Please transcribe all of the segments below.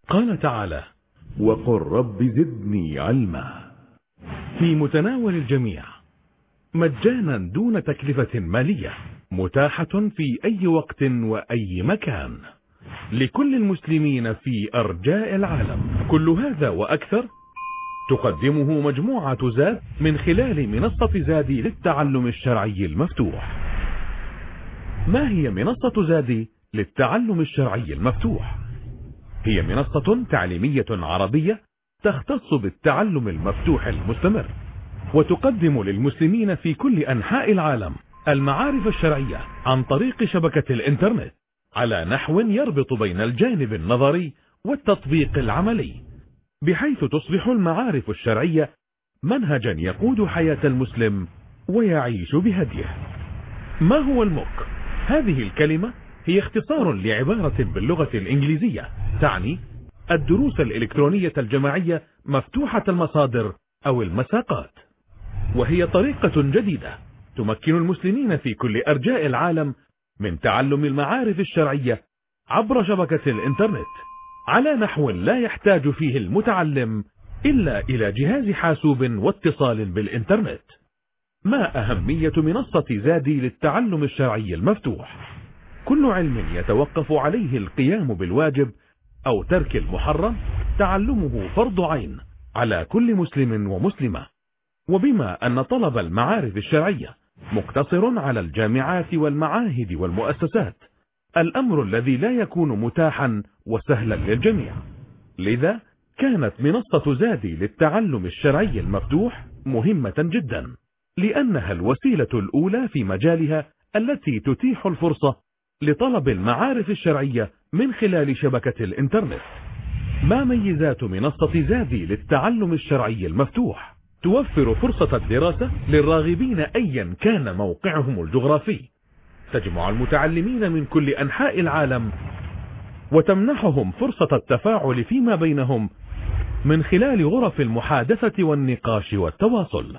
قال تعالى: وقل رب زدني علما، في متناول الجميع مجانا دون تكلفة مالية، متاحة في أي وقت وأي مكان لكل المسلمين في أرجاء العالم. كل هذا وأكثر تقدمه مجموعة زاد من خلال منصة زادي للتعلم الشرعي المفتوح. ما هي منصة زادي للتعلم الشرعي المفتوح؟ هي منصة تعليمية عربية تختص بالتعلم المفتوح المستمر، وتقدم للمسلمين في كل أنحاء العالم المعارف الشرعية عن طريق شبكة الإنترنت على نحو يربط بين الجانب النظري والتطبيق العملي، بحيث تصبح المعارف الشرعية منهجا يقود حياة المسلم ويعيش بهديه. ما هو الموك؟ هذه الكلمة هي اختصار لعبارة باللغة الإنجليزية تعني الدروس الإلكترونية الجماعية مفتوحة المصادر أو المساقات، وهي طريقة جديدة تمكن المسلمين في كل أرجاء العالم من تعلم المعارف الشرعية عبر شبكة الإنترنت على نحو لا يحتاج فيه المتعلم إلا إلى جهاز حاسوب واتصال بالإنترنت. ما أهمية منصة زادي للتعلم الشرعي المفتوح؟ كل علم يتوقف عليه القيام بالواجب أو ترك المحرم تعلمه فرض عين على كل مسلم ومسلمة، وبما أن طلب المعارف الشرعية مقتصر على الجامعات والمعاهد والمؤسسات، الأمر الذي لا يكون متاحا وسهلا للجميع، لذا كانت منصة زادي للتعلم الشرعي المفتوح مهمة جدا، لأنها الوسيلة الأولى في مجالها التي تتيح الفرصة لطلب المعارف الشرعية من خلال شبكة الإنترنت. ما ميزات منصة زادي للتعلم الشرعي المفتوح؟ توفر فرصة الدراسة للراغبين أيا كان موقعهم الجغرافي، تجمع المتعلمين من كل أنحاء العالم، وتمنحهم فرصة التفاعل فيما بينهم من خلال غرف المحادثة والنقاش والتواصل.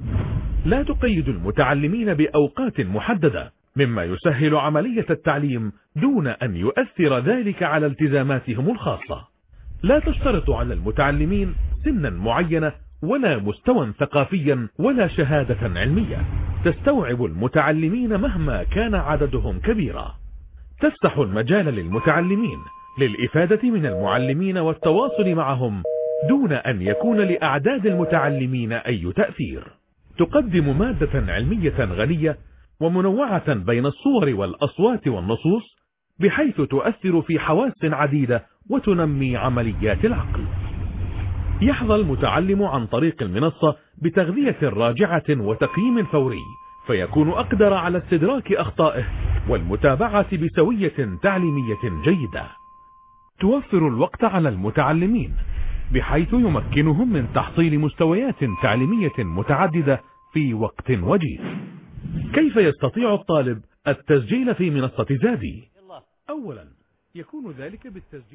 لا تقيد المتعلمين بأوقات محددة، مما يسهل عملية التعليم دون أن يؤثر ذلك على التزاماتهم الخاصة. لا تشترط على المتعلمين سنا معينة ولا مستوى ثقافيا ولا شهادة علمية، تستوعب المتعلمين مهما كان عددهم كبيرا. تفتح المجال للمتعلمين للإفادة من المعلمين والتواصل معهم دون أن يكون لأعداد المتعلمين أي تأثير. تقدم مادة علمية غنية ومنوعة بين الصور والأصوات والنصوص، بحيث تؤثر في حواس عديدة وتنمي عمليات العقل. يحظى المتعلم عن طريق المنصة بتغذية راجعة وتقييم فوري، فيكون أقدر على استدراك أخطائه والمتابعة بسوية تعليمية جيدة. توفر الوقت على المتعلمين بحيث يمكنهم من تحصيل مستويات تعليمية متعددة في وقت وجيز. كيف يستطيع الطالب التسجيل في منصة زادي؟ أولا يكون ذلك بالتسجيل.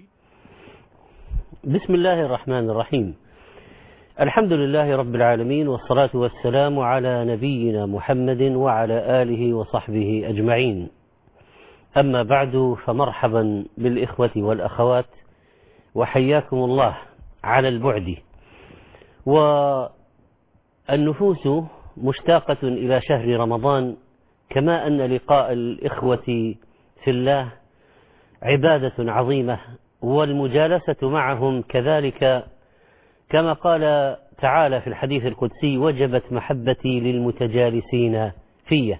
بسم الله الرحمن الرحيم. الحمد لله رب العالمين، والصلاة والسلام على نبينا محمد وعلى آله وصحبه أجمعين. أما بعد، فمرحبا بالإخوة والأخوات، وحياكم الله على البعد. والنفوس مشتاقة إلى شهر رمضان، كما أن لقاء الإخوة في الله عبادة عظيمة، والمجالسة معهم كذلك، كما قال تعالى في الحديث القدسي: وجبت محبتي للمتجالسين فيه.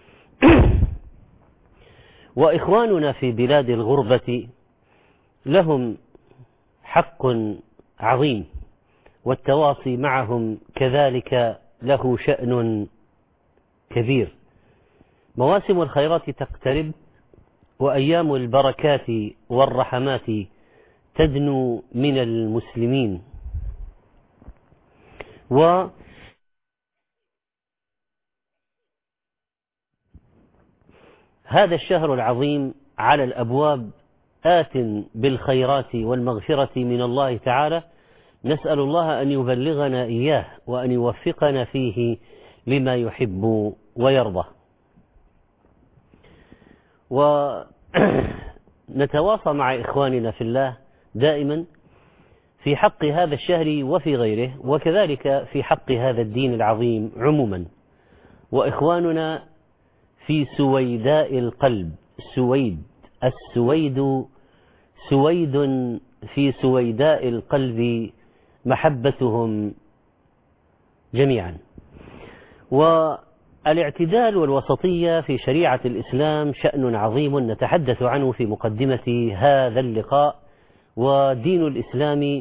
وإخواننا في بلاد الغربة لهم حق عظيم، والتواصي معهم كذلك له شأن كبير. مواسم الخيرات تقترب، وأيام البركات والرحمات تدنو من المسلمين، وهذا الشهر العظيم على الأبواب آت بالخيرات والمغفرة من الله تعالى. نسأل الله أن يبلغنا إياه وأن يوفقنا فيه لما يحب ويرضى. ونتواصى مع إخواننا في الله دائما في حق هذا الشهر وفي غيره، وكذلك في حق هذا الدين العظيم عموما. وإخواننا في سويداء القلب، السويد في سويداء القلب محبتهم جميعا. والاعتدال والوسطية في شريعة الإسلام شأن عظيم نتحدث عنه في مقدمة هذا اللقاء. ودين الإسلام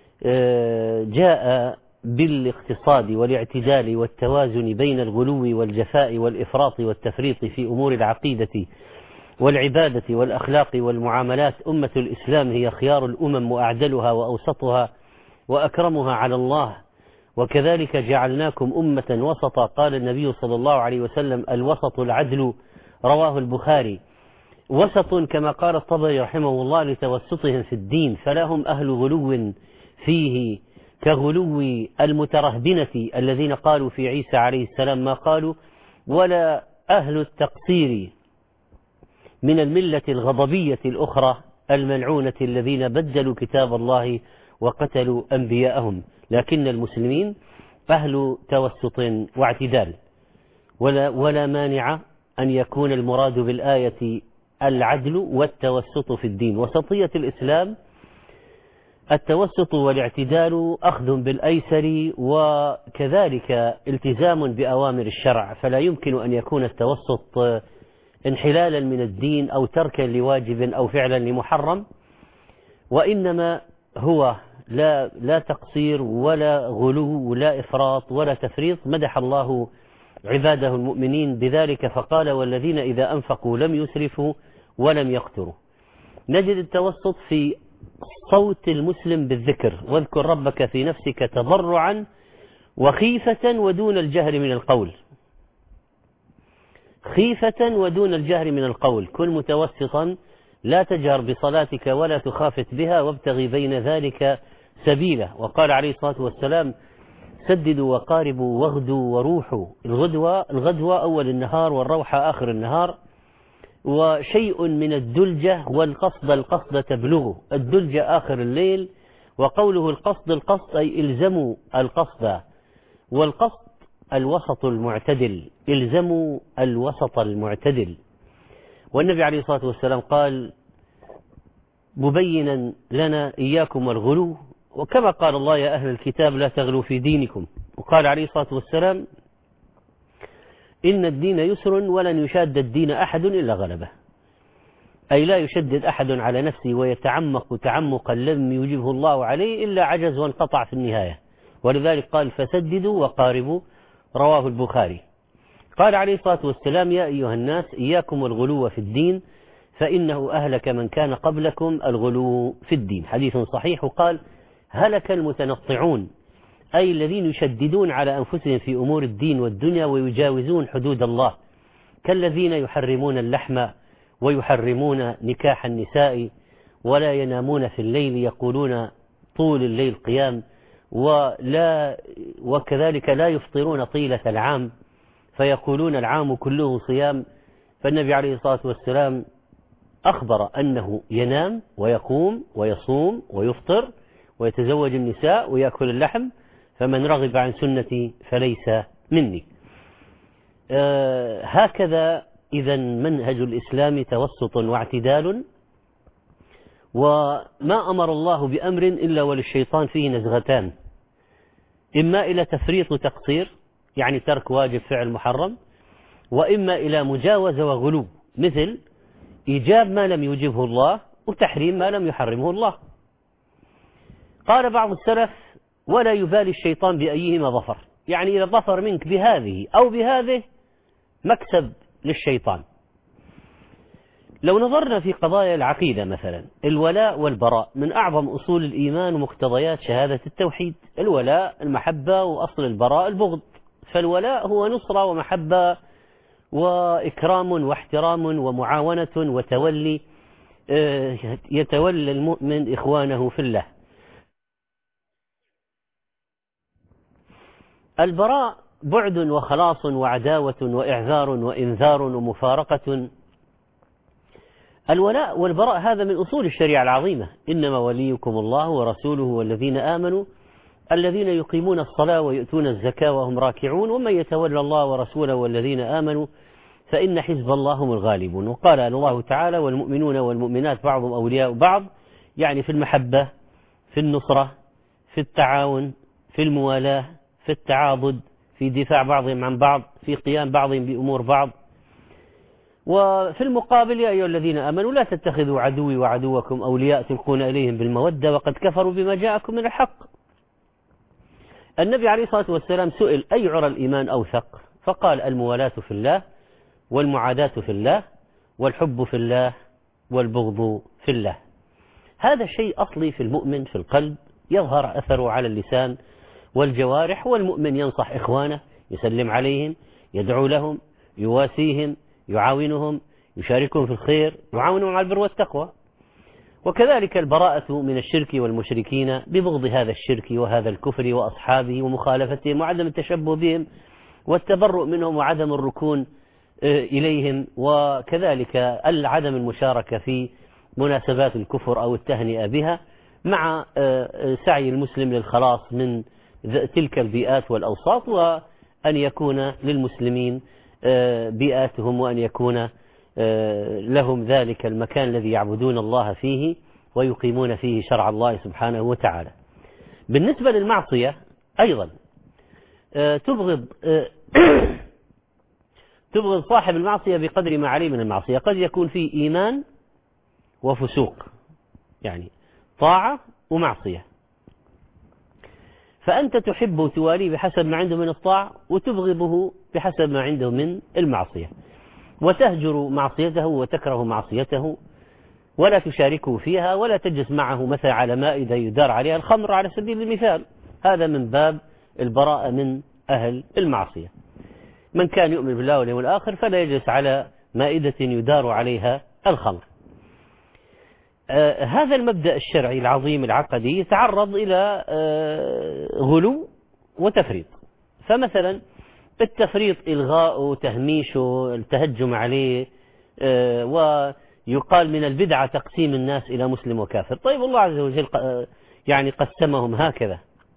جاء بالاقتصاد والاعتدال والتوازن بين الغلو والجفاء والإفراط والتفريط في أمور العقيدة والعبادة والأخلاق والمعاملات. أمة الإسلام هي خيار الأمم وأعدلها وأوسطها وأكرمها على الله، وكذلك جعلناكم أمة وسطا. قال النبي صلى الله عليه وسلم: الوسط العدل، رواه البخاري. وسط كما قال الطبري رحمه الله لتوسطهم في الدين، فلا هم أهل غلو فيه كغلو المترهبنة الذين قالوا في عيسى عليه السلام ما قالوا، ولا أهل التقصير من الملة الغضبية الأخرى الملعونة الذين بدلوا كتاب الله وقتلوا أنبياءهم. لكن المسلمين أهل توسط واعتدال، ولا مانع أن يكون المراد بالآية العدل والتوسط في الدين. وسطية الإسلام التوسط والاعتدال أخذ بالأيسر، وكذلك التزام بأوامر الشرع، فلا يمكن أن يكون التوسط انحلالا من الدين أو تركا لواجب أو فعلا لمحرم، وإنما هو لا تقصير ولا غلو ولا إفراط ولا تفريط. مدح الله عباده المؤمنين بذلك فقال: والذين إذا أنفقوا لم يسرفوا ولم يقتروا. نجد التوسط في صوت المسلم بالذكر: واذكر ربك في نفسك تضرعا وخيفة ودون الجهر من القول. خيفة ودون الجهر من القول، كن متوسطا، لا تجهر بصلاتك ولا تخافت بها، وابتغي بين ذلك سبيلا. وقال عليه الصلاة والسلام: سددوا وقاربوا واغدوا وروحوا. الغدوة أول النهار والروحة آخر النهار. وشيء من الدلجة القصد تبلغه. الدلجة آخر الليل. وقوله القصد أي إلزموا القصد، والقصد الوسط المعتدل، إلزموا الوسط المعتدل. والنبي عليه الصلاة والسلام قال مبينا لنا: إياكم والغلو، وكما قال الله: يا أهل الكتاب لا تغلوا في دينكم. وقال عليه الصلاة والسلام: إن الدين يسر ولن يشاد الدين أحد إلا غلبه. أي لا يشدد أحد على نفسه ويتعمق تعمقا لم يجبه الله عليه إلا عجز وانقطع في النهاية. ولذلك قال: فسددوا وقاربوا، رواه البخاري. قال عليه الصلاة والسلام: يا أيها الناس إياكم والغلو في الدين فإنه أهلك من كان قبلكم الغلو في الدين. حديث صحيح. وقال: هلك المتنطعون، أي الذين يشددون على أنفسهم في أمور الدين والدنيا ويجاوزون حدود الله، كالذين يحرمون اللحم ويحرمون نكاح النساء ولا ينامون في الليل، يقولون طول الليل قيام، وكذلك لا يفطرون طيلة العام فيقولون العام كله صيام. فالنبي عليه الصلاة والسلام أخبر أنه ينام ويقوم ويصوم ويفطر ويتزوج النساء ويأكل اللحم، فمن رغب عن سنتي فليس مني. هكذا إذا منهج الإسلام توسط واعتدال، وما أمر الله بأمر إلا وللشيطان فيه نزغتان، إما إلى تفريط وتقصير يعني ترك واجب فعل محرم، وإما إلى مجاوزة وغلو مثل إيجاب ما لم يوجبه الله وتحريم ما لم يحرمه الله. قال بعض السلف: ولا يبالي الشيطان بأيهما ظفر، يعني إذا ظفر منك بهذه أو بهذه مكسب للشيطان. لو نظرنا في قضايا العقيدة مثلا، الولاء والبراء من أعظم أصول الإيمان ومقتضيات شهادة التوحيد. الولاء المحبة، وأصل البراء البغض. فالولاء هو نصرة ومحبة وإكرام واحترام ومعاونة وتولي، يتولى المؤمن إخوانه في الله. البراء بعد وخلاص وعداوة وإعذار وإنذار ومفارقة الولاء والبراء هذا من أصول الشريعة العظيمة. إنما وليكم الله ورسوله والذين آمنوا الذين يقيمون الصلاة ويؤتون الزكاة وهم راكعون ومن يتولى الله ورسوله والذين آمنوا فإن حزب الله هم الغالبون. وقال الله تعالى والمؤمنون والمؤمنات بعضهم أولياء بعض، يعني في المحبة، في النصرة، في التعاون، في الموالاة، في التعاضد، في دفاع بعضهم عن بعض، في قيام بعضهم بأمور بعض. وفي المقابل يا أيها الذين آمنوا لا تتخذوا عدوي وعدوكم أولياء تلقون إليهم بالمودة وقد كفروا بما جاءكم من الحق. النبي عليه الصلاة والسلام سئل أي عرى الإيمان أوثق؟ فقال الموالاة في الله والمعاداة في الله والحب في الله والبغض في الله. هذا شيء أصلي في المؤمن في القلب، يظهر أثره على اللسان والجوارح. والمؤمن ينصح إخوانه، يسلم عليهم، يدعو لهم، يواسيهم، يعاونهم، يشاركهم في الخير، يعاونهم على البر والتقوى. وكذلك البراءة من الشرك والمشركين ببغض هذا الشرك وهذا الكفر وأصحابه ومخالفتهم وعدم التشبه بهم والتبرؤ منهم وعدم الركون إليهم، وكذلك عدم المشاركة في مناسبات الكفر أو التهنئة بها، مع سعي المسلم للخلاص من تلك البيئات والأوساط، وأن يكون للمسلمين بيئاتهم، وأن يكون لهم ذلك المكان الذي يعبدون الله فيه ويقيمون فيه شرع الله سبحانه وتعالى. بالنسبة للمعصية أيضا تبغض صاحب المعصية بقدر ما عليه من المعصية. قد يكون فيه إيمان وفسوق، يعني طاعة ومعصية، فأنت تحبه تواليه بحسب ما عنده من الطاعة وتبغضه بحسب ما عنده من المعصية، وتهجر معصيته وتكره معصيته ولا تشاركه فيها ولا تجلس معه مثلا على مائدة يدار عليها الخمر على سبيل المثال. هذا من باب البراءة من أهل المعصية. من كان يؤمن بالله واليوم الآخر فلا يجلس على مائدة يدار عليها الخمر. هذا المبدأ الشرعي العظيم العقدي يتعرض إلى غلو وتفريط. فمثلا التفريط إلغاءه، تهميشه، التهجم عليه، ويقال من البدعة تقسيم الناس إلى مسلم وكافر. طيب الله عز وجل يعني قسمهم هكذا،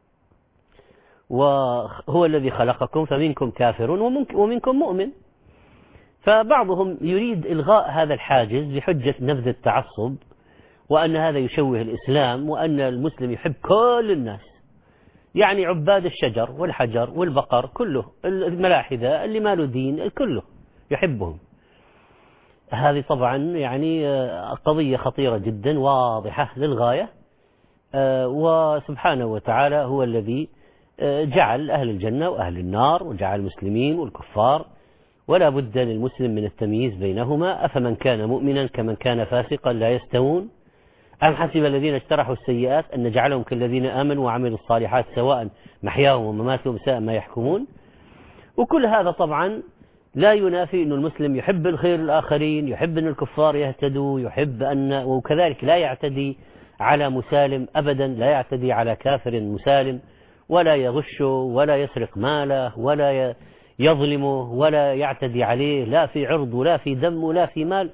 وهو الذي خلقكم فمنكم كافر ومنكم مؤمن. فبعضهم يريد إلغاء هذا الحاجز بحجة نبذ التعصب، وأن هذا يشوه الإسلام، وأن المسلم يحب كل الناس، يعني عباد الشجر والحجر والبقر كله، الملاحدة اللي ما له دين كله يحبهم. هذه طبعا يعني قضية خطيرة جدا واضحة للغاية. وسبحانه وتعالى هو الذي جعل أهل الجنة وأهل النار، وجعل المسلمين والكفار، ولا بد للمسلم من التمييز بينهما. أفمن كان مؤمنا كمن كان فاسقا لا يستوون، أم حسب الذين اجترحوا السيئات أن نجعلهم كالذين آمنوا وعملوا الصالحات سواء محياهم ومماتهم ساء ما يحكمون. وكل هذا طبعا لا ينافي أن المسلم يحب الخير للآخرين، يحب أن الكفار يهتدوا، يحب وكذلك لا يعتدي على مسالم أبدا، لا يعتدي على كافر مسالم، ولا يغشه ولا يسرق ماله ولا يظلمه ولا يعتدي عليه، لا في عرض ولا في دم ولا في مال.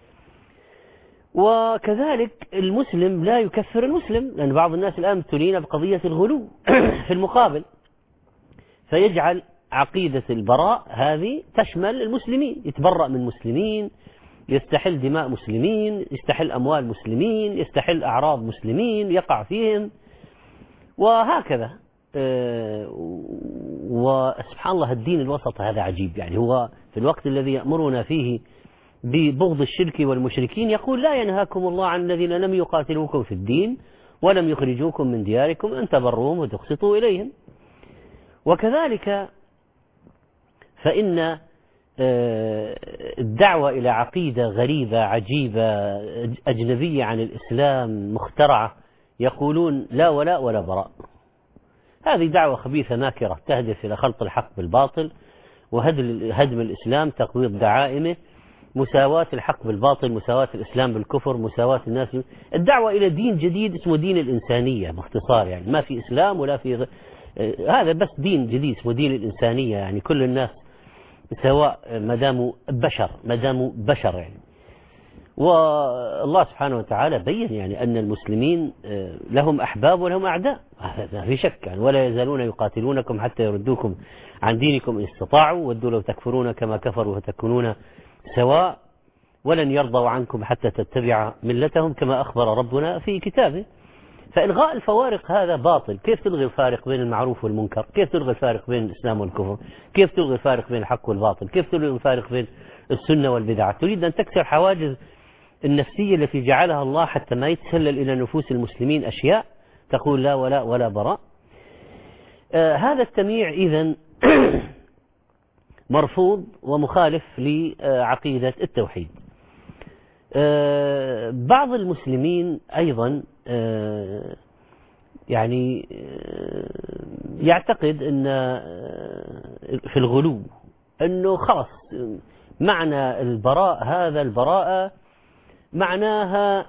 وكذلك المسلم لا يكفر المسلم، لأن بعض الناس الآن مبتلين بقضية الغلو في المقابل، فيجعل عقيدة البراء هذه تشمل المسلمين، يتبرأ من مسلمين، يستحل دماء مسلمين، يستحل أموال مسلمين، يستحل أعراض مسلمين، يقع فيهم، وهكذا. وسبحان الله الدين الوسط هذا عجيب، يعني هو في الوقت الذي يأمرنا فيه ببغض الشرك والمشركين يقول لا ينهاكم الله عن الذين لم يقاتلوكم في الدين ولم يخرجوكم من دياركم أن تبروهم وتقسطوا إليهم. وكذلك فإن الدعوة إلى عقيدة غريبة عجيبة أجنبية عن الإسلام مخترعة، يقولون لا ولاء ولا براء. هذه دعوة خبيثة ماكرة تهدف إلى خلط الحق بالباطل وهدم الإسلام، تقويض دعائمه، مساواة الحق بالباطل، مساواة الإسلام بالكفر، مساواة الناس. الدعوة إلى دين جديد اسمه دين الإنسانية باختصار، يعني ما في إسلام ولا في هذا، بس دين جديد اسمه دين الإنسانية، يعني كل الناس سواء ما داموا بشر يعني. والله سبحانه وتعالى بين يعني أن المسلمين لهم أحباب ولهم أعداء، ما في شك يعني، ولا يزالون يقاتلونكم حتى يردوكم عن دينكم إن استطاعوا، ودوا لو تكفرون كما كفروا فتكونون سواء، ولن يرضوا عنكم حتى تتبع ملتهم كما أخبر ربنا في كتابه. فإلغاء الفوارق هذا باطل. كيف تلغي الفارق بين المعروف والمنكر؟ كيف تلغي الفارق بين الإسلام والكفر؟ كيف تلغي الفارق بين الحق والباطل؟ كيف تلغي الفارق بين السنة والبدعة؟ تريد أن تكسر حواجز النفسية التي جعلها الله حتى ما يتسلل إلى نفوس المسلمين أشياء تقول لا ولا ولا براء. هذا التمييع إذن مرفوض ومخالف لعقيدة التوحيد. بعض المسلمين أيضا يعني يعتقد أن في الغلو أنه خلاص معنى البراء، هذا البراءة معناها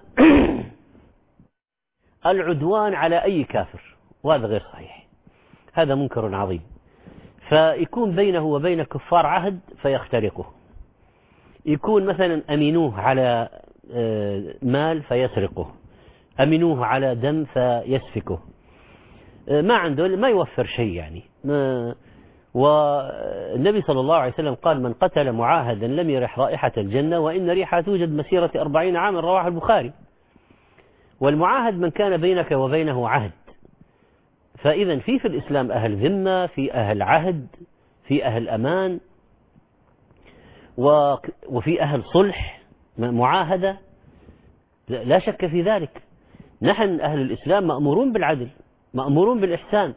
العدوان على أي كافر، وهذا غير صحيح، هذا منكر عظيم. فيكون بينه وبين كفار عهد فيخترقه، يكون مثلا أمينوه على مال فيسرقه، أمينوه على دم فيسفكه، ما عنده، ما يوفر شيء يعني. والنبي صلى الله عليه وسلم قال: من قتل معاهدا لم يرح رائحة الجنة وإن ريحها توجد مسيرة 40 عاما، رواه البخاري. والمعاهد من كان بينك وبينه عهد. فإذا في الإسلام أهل ذمة، في أهل عهد، في أهل أمان، وفي أهل صلح معاهدة، لا شك في ذلك. نحن أهل الإسلام مأمورون بالعدل، مأمورون بالإحسان.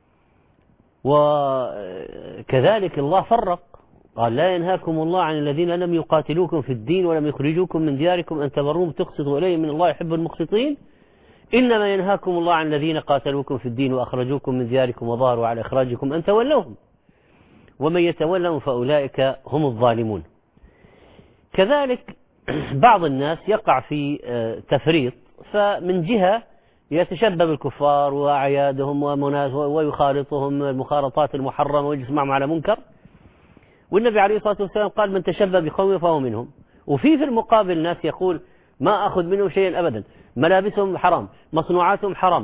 وكذلك الله فرق، قال: لا ينهاكم الله عن الذين لم يقاتلوكم في الدين ولم يخرجوكم من دياركم أن تبروهم وتقسطوا إليهم إن الله يحب المقسطين، إنما ينهاكم الله عن الذين قاتلوكم في الدين وأخرجوكم من دياركم وظهروا على إخراجكم أن تولوهم ومن يتولهم فأولئك هم الظالمون. كذلك بعض الناس يقع في تفريط، فمن جهة يتشبب الكفار وأعيادهم ويخالطهم المخالطات المحرمة ويجلس معهم على منكر، والنبي عليه الصلاة والسلام قال: من تشبب بقوم فهو منهم. وفي المقابل ناس يقول: ما أخذ منهم شيئا أبدا، ملابسهم حرام، مصنوعاتهم حرام،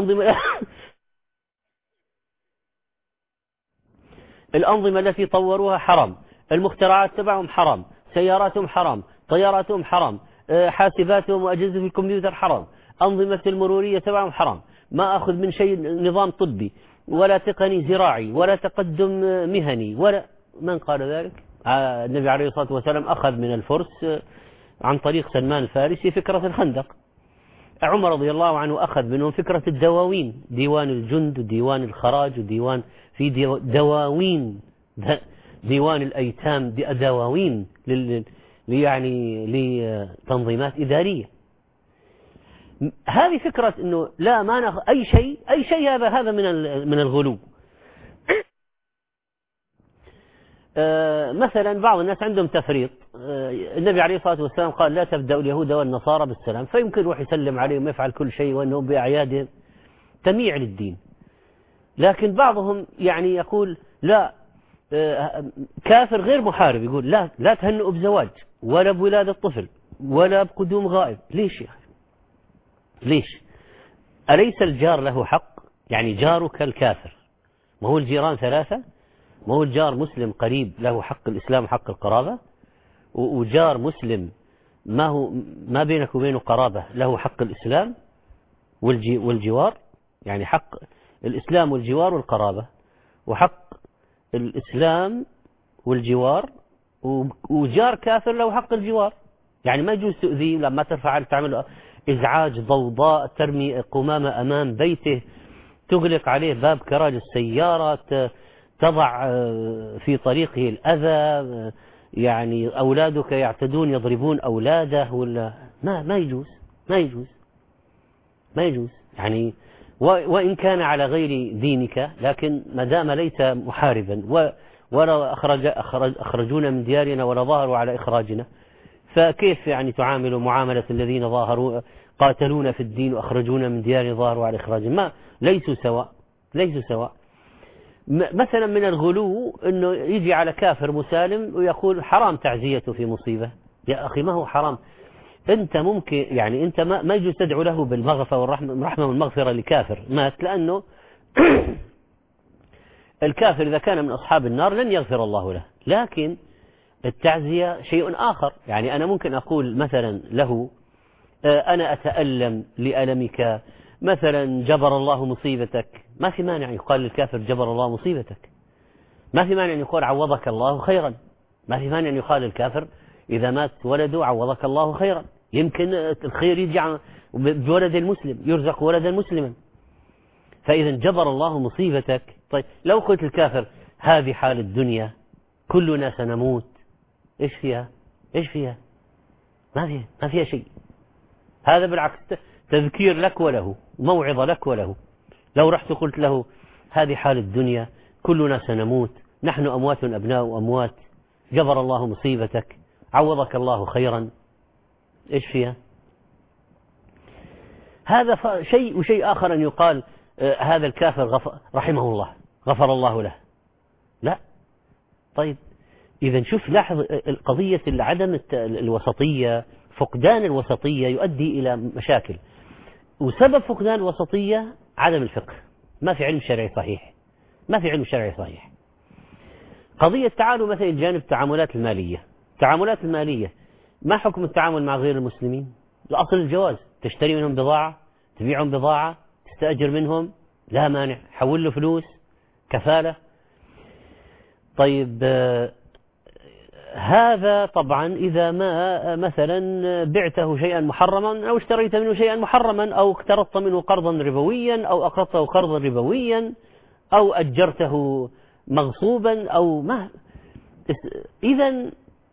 الأنظمة التي طوروها حرام، المخترعات تبعهم حرام، سياراتهم حرام، طياراتهم حرام، حاسباتهم وأجهزة الكمبيوتر حرام، أنظمة المرورية تبعهم حرام، ما أخذ من شيء نظام طبي ولا تقني زراعي ولا تقدم مهني ولا. من قال ذلك؟ النبي عليه الصلاة والسلام أخذ من الفرس عن طريق سلمان الفارسي فكرة الخندق. عمر رضي الله عنه أخذ منهم فكرة الدواوين، ديوان الجند وديوان الخراج وديوان في دواوين، ديوان الأيتام، دواوين يعني لتنظيمات إدارية. هذه فكرة إنه لا ما نأخذ أي شيء هذا من الغلو. مثلا بعض الناس عندهم تفريط. النبي عليه الصلاة والسلام قال: لا تبدأوا اليهود والنصارى بالسلام، فيمكن يروح يسلم عليهم ويفعل كل شيء وأنهم بأعيادهم، تمييع للدين. لكن بعضهم يعني يقول: لا، كافر غير محارب، يقول لا تهنئوا بزواج ولا بولادة طفل ولا بقدوم غائب. ليش يا أخي؟ ليش؟ أليس الجار له حق؟ يعني جارك الكافر، ما هو الجيران ثلاثة؟ ما هو الجار مسلم قريب له حق الإسلام وحق القرابة، وجار مسلم ما بينك وبينه قرابة له حق الإسلام والجوار، يعني حق الإسلام والجوار والقرابة، وحق الإسلام والجوار، وجار كافر له حق الجوار. يعني ما يجوز تؤذيه، لما ترفع تعمل إزعاج، ضوضاء، ترمي قمامة أمام بيته، تغلق عليه باب كراج السيارة، تضع في طريقه الأذى، يعني أولادك يعتدون يضربون أولاده، ولا ما يجوز يعني، وإن كان على غير دينك، لكن ما دام ليس محاربا ولا أخرجونا من ديارنا ولا ظهروا على إخراجنا، فكيف يعني تعامل معاملة الذين قاتلونا في الدين وأخرجونا من ديارنا ظهروا على إخراجنا؟ ليسوا سواء. مثلا من الغلو أنه يجي على كافر مسالم ويقول: حرام تعزيته في مصيبة. يا أخي ما هو حرام؟ أنت ممكن يعني أنت ما يجوز تدعو له بالمغفرة والرحمة والمغفرة لكافر مات، لأنه الكافر إذا كان من أصحاب النار لن يغفر الله له. لكن التعزية شيء آخر، يعني أنا ممكن أقول مثلا له أنا أتألم لألمك، مثلا جبر الله مصيبتك، ما في مانع يقال للكافر جبر الله مصيبتك، ما في مانع يقول عوضك الله خيرا، ما في مانع يقال للكافر إذا مات ولده عوضك الله خيرا، يمكن الخير يجي بولد المسلم، يرزق ولدا مسلما. فإذا جبر الله مصيبتك. طيب لو قلت الكافر هذه حال الدنيا كلنا سنموت، إيش فيها؟ إيش فيها؟ ما فيها شيء. هذا بالعكس تذكير لك وله، موعظة لك وله. لو رحت قلت له هذه حال الدنيا كلنا سنموت، نحن أموات أبناء أموات، جبر الله مصيبتك، عوضك الله خيرا، إيش فيها؟ هذا شيء. وشيء آخر أن يقال هذا الكافر رحمه الله غفر الله له، لا. طيب إذا شوف لاحظ القضية عدم الوسطية، فقدان الوسطية يؤدي إلى مشاكل، وسبب فقدان الوسطية عدم الفقه، ما في علم شرعي صحيح، ما في علم شرعي صحيح. قضية تعالوا مثلا جانب التعاملات المالية. التعاملات المالية ما حكم التعامل مع غير المسلمين؟ الأصل الجواز، تشتري منهم بضاعة، تبيعهم بضاعة، تستأجر منهم، لا مانع، حول له فلوس، كفالة. طيب هذا طبعا إذا ما مثلا بعته شيئا محرما أو اشتريت منه شيئا محرما أو اقترضت منه قرضا ربويا أو أقرضته قرضا ربويا أو أجرته مغصوبا أو ما. إذا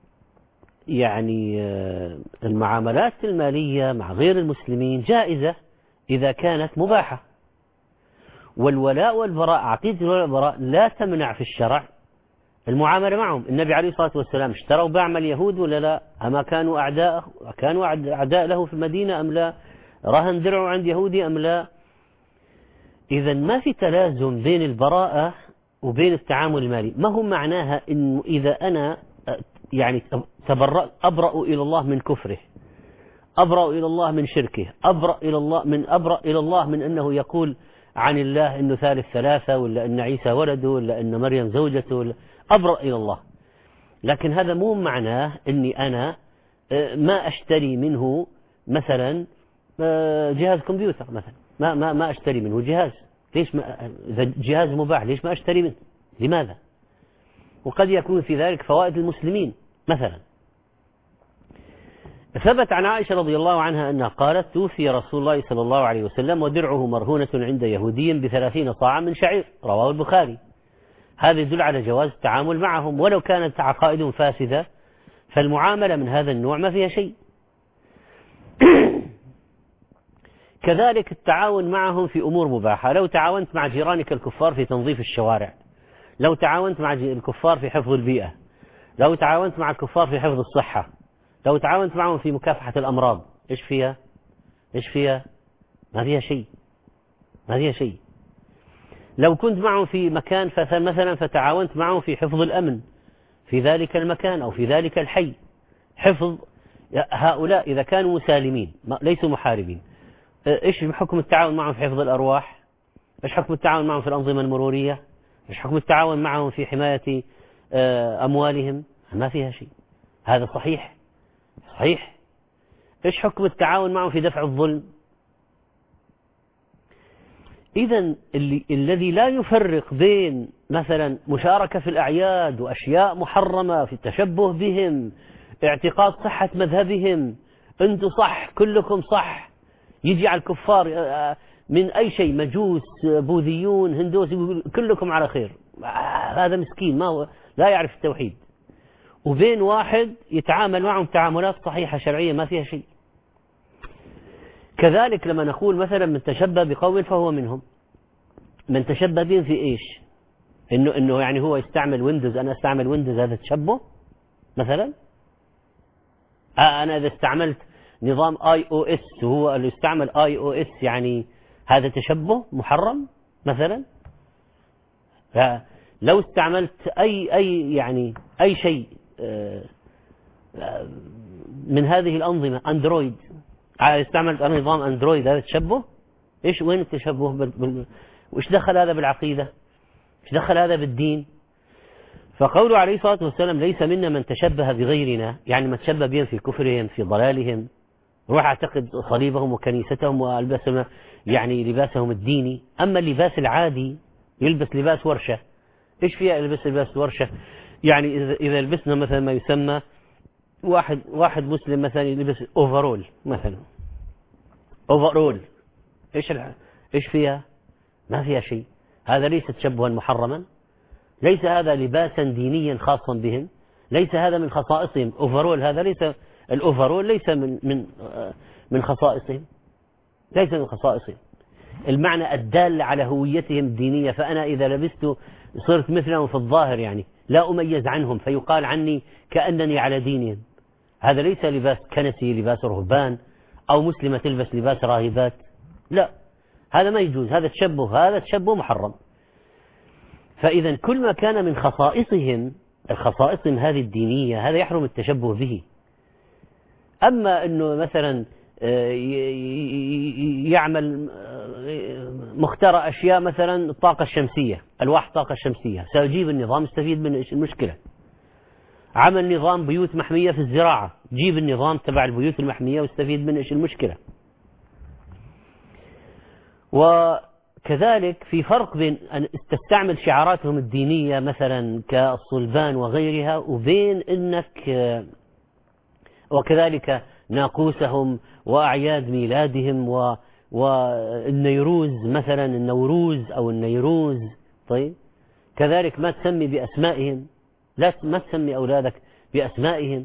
يعني المعاملات المالية مع غير المسلمين جائزة إذا كانت مباحة. والولاء والبراء، عقيدة الولاء والبراء لا تمنع في الشرع المعاملة معهم. النبي عليه الصلاة والسلام اشتروا باع اليهود ولا لا؟ أما كانوا أعداء له في المدينة أم لا؟ رهن درعه عند يهودي أم لا؟ إذا ما في تلازم بين البراءة وبين التعامل المالي. ما هو معناها إنه إذا أنا يعني أبرأ إلى الله من كفره، أبرأ إلى الله من شركه، أبرأ إلى الله من أنه يقول عن الله إنه ثالث ثلاثة، ولا إن عيسى ولده، ولا إن مريم زوجته، ولا أبرأ إلى الله. لكن هذا مو معناه إني أنا ما أشتري منه مثلا جهاز كمبيوتر مثلا، ما أشتري منه جهاز. ليش إذا جهاز مباح ليش ما أشتري منه؟ لماذا؟ وقد يكون في ذلك فوائد المسلمين. مثلا ثبت عن عائشة رضي الله عنها أنها قالت توفي رسول الله صلى الله عليه وسلم ودرعه مرهونة عند يهودي ب30 صاعا من شعير، رواه البخاري. هذا يدل على جواز التعامل معهم ولو كانت عقائدهم فاسدة، فالمعاملة من هذا النوع ما فيها شيء. كذلك التعاون معهم في أمور مباحة. لو تعاونت مع جيرانك الكفار في تنظيف الشوارع، لو تعاونت مع الكفار في حفظ البيئة، لو تعاونت مع الكفار في حفظ الصحة، لو تعاونت معهم في مكافحة الأمراض، إيش فيها؟ إيش فيها؟ ما فيها شيء، ما فيها شيء. لو كنت معهم في مكان مثلا فتعاونت معهم في حفظ الأمن في ذلك المكان أو في ذلك الحي، حفظ هؤلاء إذا كانوا مسالمين ليسوا محاربين، إيش حكم التعاون معهم في حفظ الأرواح؟ إيش حكم التعاون معهم في الأنظمة المرورية؟ إيش حكم التعاون معهم في حماية أموالهم؟ ما فيها شيء. هذا صحيح صحيح. إيش حكم التعاون معهم في دفع الظلم؟ إذا الذي لا يفرق بين مثلا مشاركة في الأعياد وأشياء محرمة في التشبه بهم، اعتقاد صحة مذهبهم، أنتم صح كلكم صح، يجي على الكفار من أي شيء، مجوس بوذيون هندوس كلكم على خير، هذا مسكين ما هو لا يعرف التوحيد، وبين واحد يتعامل معهم تعاملات صحيحة شرعية ما فيها شيء. كذلك لما نقول مثلا من تشبه بقوم فهو منهم، من تشبه بهم في إيش؟ إنه يعني هو يستعمل ويندوز أنا استعمل ويندوز، هذا تشبه مثلا؟ أنا إذا استعملت نظام iOS وهو اللي يستعمل iOS يعني هذا تشبه محرم مثلا؟ لو استعملت أي يعني أي شيء من هذه الأنظمة أندرويد، استعملت نظام أندرويد، هذا تشبه؟ إيش وين التشبه وإيش دخل هذا بالعقيدة؟ إيش دخل هذا بالدين؟ فقوله عليه الصلاة والسلام ليس منا من تشبه بغيرنا، يعني ما تشبه بهم في كفرهم في ضلالهم، روح اعتقد صليبهم وكنيستهم والبسهم يعني لباسهم الديني. أما اللباس العادي يلبس لباس ورشة، إيش فيها يلبس لباس ورشة؟ يعني إذا لبسنا مثلا ما يسمى واحد مسلم مثلا يلبس أوفرول مثلا، أوفرول إيش فيها؟ ما فيها شيء. هذا ليس تشبها محرما، ليس هذا لباسا دينيا خاصا بهم، ليس هذا من خصائصهم. أوفرول هذا ليس، الأوفرول ليس من خصائصهم، ليس من خصائصهم. المعنى الدال على هويتهم الدينية، فأنا إذا لبست صرت مثلهم في الظاهر، يعني لا أميز عنهم فيقال عني كأنني على دينهم. هذا ليس لباس كنسي، لباس رهبان، أو مسلمة تلبس لباس راهبات، لا، هذا ما يجوز، هذا تشبه محرم. فإذا كل ما كان من خصائصهم هذه الدينية هذا يحرم التشبه به. أما أنه مثلا يعمل مخترع أشياء، مثلا الطاقة الشمسية، ألواح الطاقة الشمسية، سيجيب النظام يستفيد منه، إيش المشكلة؟ عمل نظام بيوت محمية في الزراعة، جيب النظام تبع البيوت المحمية واستفيد منه، إيش المشكلة؟ وكذلك في فرق بين أن تستعمل شعاراتهم الدينية مثلا كالصلبان وغيرها، وبين أنك وكذلك ناقوسهم وأعياد ميلادهم والنيروز مثلا، النوروز أو النيروز. طيب كذلك ما تسمي بأسمائهم، ما تسمي أولادك بأسمائهم.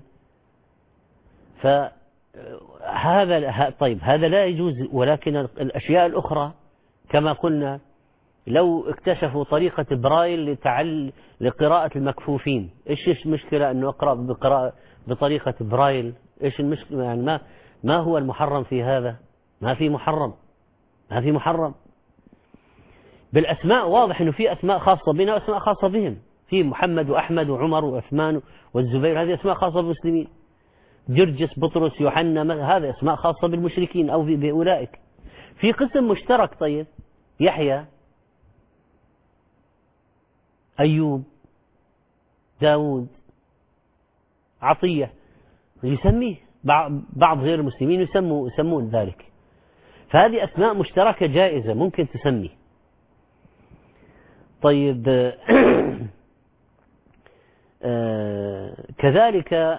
فهذا طيب هذا لا يجوز. ولكن الأشياء الأخرى كما قلنا، لو اكتشفوا طريقة برايل لقراءة المكفوفين، إيش المشكلة أنه أقرأ بطريقة برايل؟ إيش المشكلة؟ يعني ما هو المحرم في هذا؟ ما في محرم. بالأسماء واضح أنه في أسماء خاصة بنا وأسماء خاصة بهم، في محمد وأحمد وعمر وعثمان والزبير، هذه أسماء خاصة بالمسلمين. جرجس، بطرس، يوحنا، هذه أسماء خاصة بالمشركين أو بأولئك. في قسم مشترك، طيب يحيى، أيوب، داود، عطية، يسميه بعض غير المسلمين يسمون ذلك. فهذه أسماء مشتركة جائزة ممكن تسمي. طيب كذلك